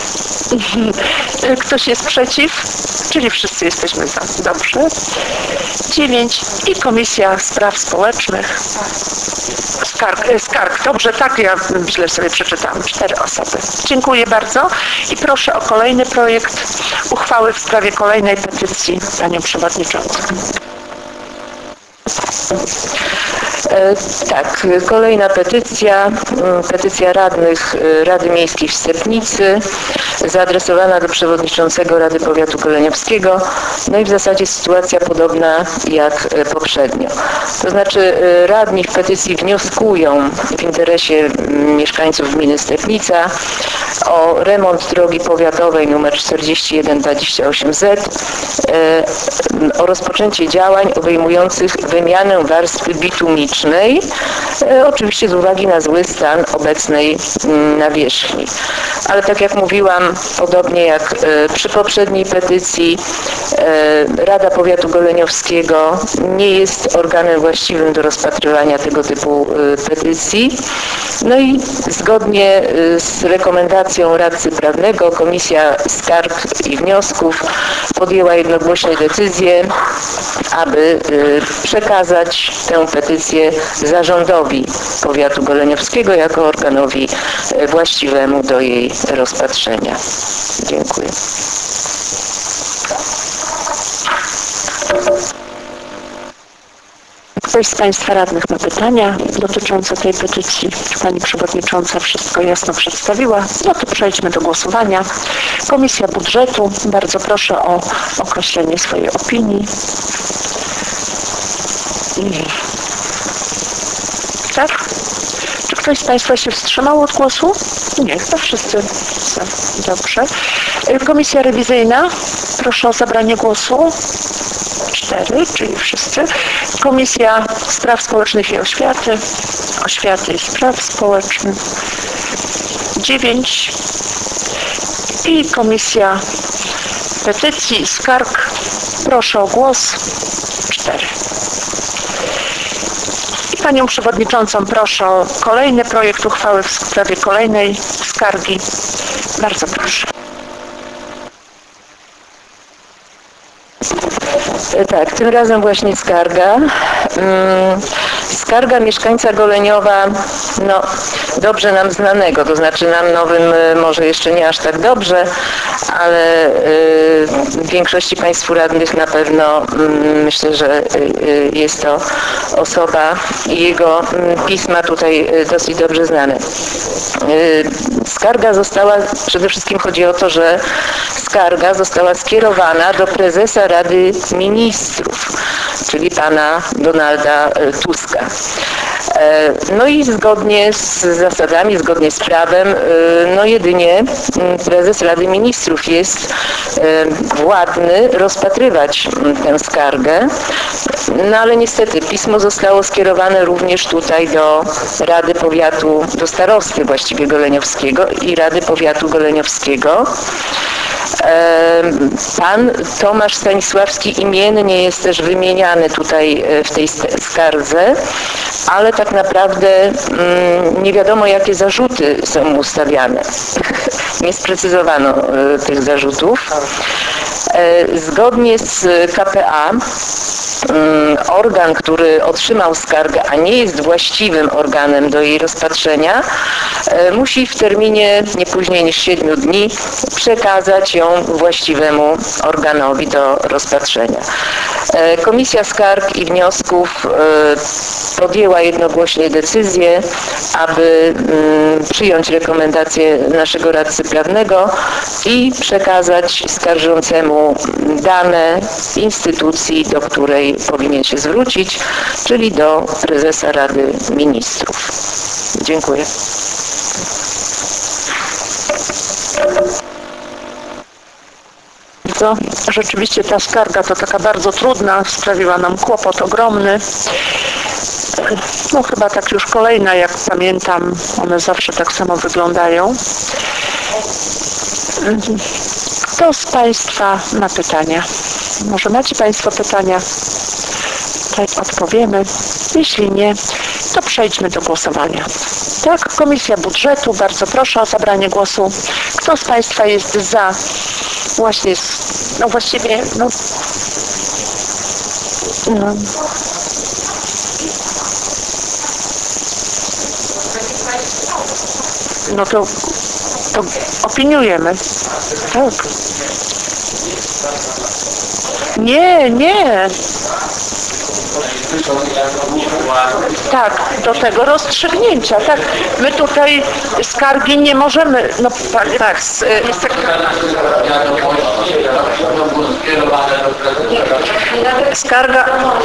Ktoś jest przeciw? Czyli wszyscy jesteśmy za. Dobrze. dziewięć i Komisja Spraw Społecznych. Skarg, skarg. Dobrze, tak, ja źle sobie przeczytałam. Cztery osoby. Dziękuję bardzo i proszę o kolejny projekt uchwały w sprawie kolejnej petycji Panią Przewodniczącą. E, tak, kolejna petycja, m, petycja radnych e, Rady Miejskiej w Stepnicy, zaadresowana do przewodniczącego Rady Powiatu Goleniowskiego. No i w zasadzie sytuacja podobna jak e, poprzednio. To znaczy e, radni w petycji wnioskują w interesie m, mieszkańców gminy Stepnica o remont drogi powiatowej nr czterdzieści jeden dwadzieścia osiem Z, e, o rozpoczęcie działań obejmujących wymianę warstwy bitumicznej, e, oczywiście z uwagi na zły stan obecnej m, nawierzchni. Ale tak jak mówiłam, podobnie jak e, przy poprzedniej petycji, e, Rada Powiatu Goleniowskiego nie jest organem właściwym do rozpatrywania tego typu e, petycji. No i zgodnie e, z rekomendacją radcy prawnego Komisja Skarg i Wniosków podjęła jednogłośnie decyzję, aby e, przekazać tę petycję zarządowi Powiatu Goleniowskiego jako organowi e, właściwemu do jej rozpatrzenia. Dziękuję. Ktoś z Państwa radnych ma pytania dotyczące tej petycji? Czy Pani Przewodnicząca wszystko jasno przedstawiła? No to przejdźmy do głosowania. Komisja Budżetu, bardzo proszę o określenie swojej opinii. Tak? Czy ktoś z Państwa się wstrzymał od głosu? Nie, chyba wszyscy. Dobrze. Komisja Rewizyjna, proszę o zabranie głosu. Cztery, czyli wszyscy. Komisja Spraw Społecznych i Oświaty, Oświaty i Spraw Społecznych. Dziewięć. I Komisja Petycji i Skarg, proszę o głos. Cztery. I Panią Przewodniczącą proszę o kolejny projekt uchwały w sprawie kolejnej skargi. Bardzo proszę. Tak, tym razem właśnie skarga. Skarga mieszkańca Goleniowa, no dobrze nam znanego, to znaczy nam nowym może jeszcze nie aż tak dobrze, ale w większości Państwu radnych na pewno myślę, że jest to osoba i jego pisma tutaj dosyć dobrze znane. Skarga została, przede wszystkim chodzi o to, że skarga została skierowana do prezesa Rady Ministrów, czyli pana Donalda Tuska. No i zgodnie z zasadami, zgodnie z prawem, no jedynie prezes Rady Ministrów jest władny rozpatrywać tę skargę. No ale niestety pismo zostało skierowane również tutaj do Rady Powiatu, do starosty właściwie goleniowskiego i Rady Powiatu Goleniowskiego. Pan Tomasz Stanisławski imiennie jest też wymieniany tutaj w tej skardze, ale tak naprawdę nie wiadomo, jakie zarzuty są mu stawiane. Nie sprecyzowano tych zarzutów. Zgodnie z K P A organ, który otrzymał skargę, a nie jest właściwym organem do jej rozpatrzenia, musi w terminie nie później niż siedmiu dni przekazać ją właściwemu organowi do rozpatrzenia. Komisja Skarg i Wniosków podjęła jednogłośnie decyzję, aby przyjąć rekomendację naszego radcy prawnego i przekazać skarżącemu dane instytucji, do której powinien się zwrócić, czyli do prezesa Rady Ministrów. Dziękuję. To rzeczywiście ta skarga to taka bardzo trudna, sprawiła nam kłopot ogromny. No chyba tak już kolejna, jak pamiętam, one zawsze tak samo wyglądają. Kto z Państwa ma pytania? Może macie Państwo pytania? Tak, odpowiemy. Jeśli nie, to przejdźmy do głosowania. Tak, Komisja Budżetu, bardzo proszę o zabranie głosu. Kto z Państwa jest za? Właśnie, no właściwie, no, no. No to, to opiniujemy. Tak. Nie, nie. Tak, do tego rozstrzygnięcia, tak. My tutaj skargi nie możemy, no tak, s- jest tak, skarga,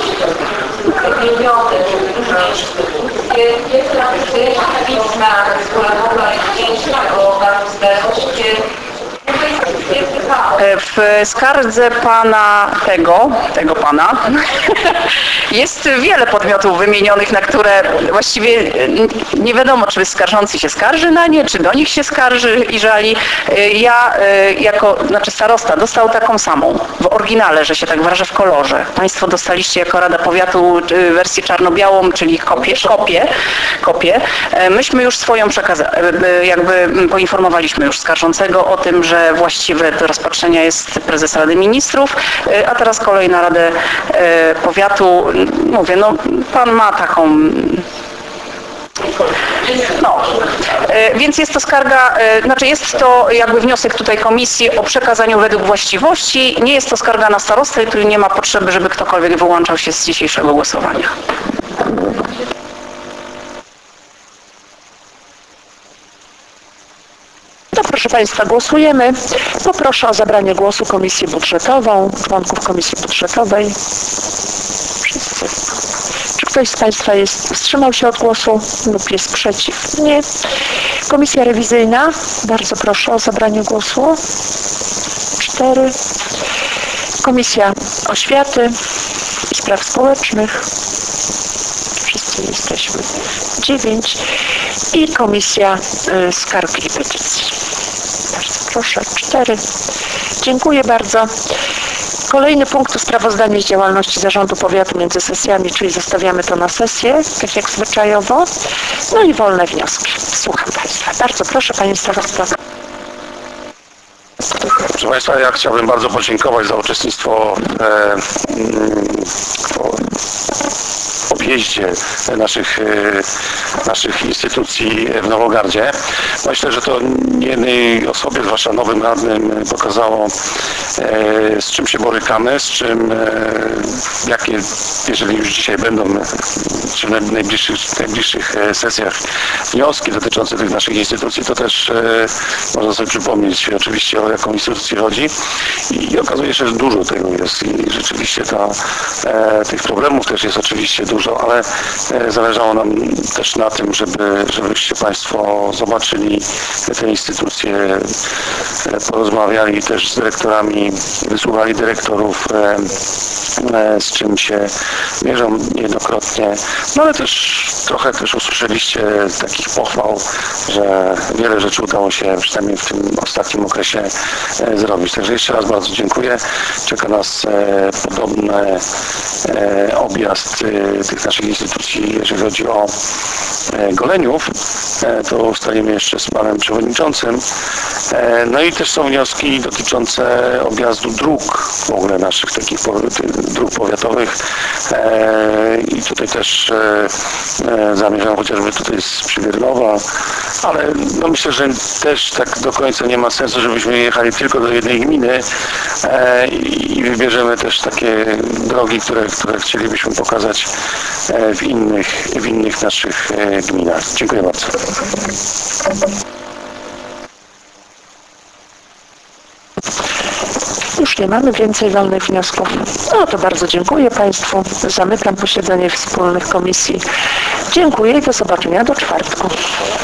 w skardze pana tego, tego pana jest wiele podmiotów wymienionych, na które właściwie nie wiadomo, czy skarżący się skarży na nie, czy do nich się skarży i żali. Ja jako, znaczy starosta dostał taką samą, w oryginale, że się tak wyrażę, w kolorze. Państwo dostaliście jako Rada Powiatu wersję czarno-białą, czyli kopię, kopię, kopię. Myśmy już swoją przekazali, jakby poinformowaliśmy już skarżącego o tym, że właściwe do rozpatrzenia jest prezes Rady Ministrów, a teraz kolej na Radę Powiatu. Mówię, no pan ma taką... No, więc jest to skarga, znaczy jest to jakby wniosek tutaj komisji o przekazaniu według właściwości. Nie jest to skarga na starostę i tu nie ma potrzeby, żeby ktokolwiek wyłączał się z dzisiejszego głosowania. To proszę Państwa, głosujemy. Poproszę o zabranie głosu Komisję Budżetową, członków Komisji Budżetowej. Wszyscy. Czy ktoś z Państwa jest, wstrzymał się od głosu lub jest przeciw? Nie. Komisja Rewizyjna, bardzo proszę o zabranie głosu. Cztery. Komisja Oświaty i Spraw Społecznych. Wszyscy jesteśmy. Dziewięć. I Komisja y, Skarg i Petycji. Bardzo proszę, cztery. Dziękuję bardzo. Kolejny punkt to sprawozdanie z działalności Zarządu Powiatu między sesjami, czyli zostawiamy to na sesję, tak jak zwyczajowo. No i wolne wnioski. Słucham Państwa. Bardzo proszę, Panie Starosto. Proszę Państwa, ja chciałbym bardzo podziękować za uczestnictwo e, w objeździe naszych, e, naszych instytucji w Nowogardzie. Myślę, że to jednej osobie, zwłaszcza nowym radnym, pokazało, e, z czym się borykamy, z czym, e, jakie, jeżeli już dzisiaj będą, czy w najbliższych, najbliższych sesjach wnioski dotyczące tych naszych instytucji, to też e, można sobie przypomnieć oczywiście, o jaką instytucję chodzi i okazuje się, że dużo tego jest i rzeczywiście ta, e, tych problemów też jest oczywiście dużo, ale e, zależało nam też na tym, żeby, żebyście Państwo zobaczyli te instytucje, e, porozmawiali też z dyrektorami, wysłuchali dyrektorów, e, e, z czym się mierzą niejednokrotnie, no ale też trochę też usłyszeliście takich pochwał, że wiele rzeczy udało się przynajmniej w tym ostatnim okresie e, zrobić. Także jeszcze raz bardzo dziękuję. Czeka nas e, podobny e, objazd e, tych naszych instytucji, jeżeli chodzi o e, Goleniów. E, to ustalimy jeszcze z Panem Przewodniczącym. E, no i też są wnioski dotyczące objazdu dróg w ogóle naszych takich dróg powiatowych. E, I tutaj też e, e, zamierzam chociażby tutaj z Przywiernowa, ale no myślę, że też tak do końca nie ma sensu, żebyśmy jechali tylko do jednej gminy e, i wybierzemy też takie drogi, które, które chcielibyśmy pokazać e, w innych, w innych naszych e, gminach. Dziękuję bardzo. Już nie mamy więcej wolnych wniosków. No to bardzo dziękuję Państwu. Zamykam posiedzenie wspólnych komisji. Dziękuję i do zobaczenia do czwartku.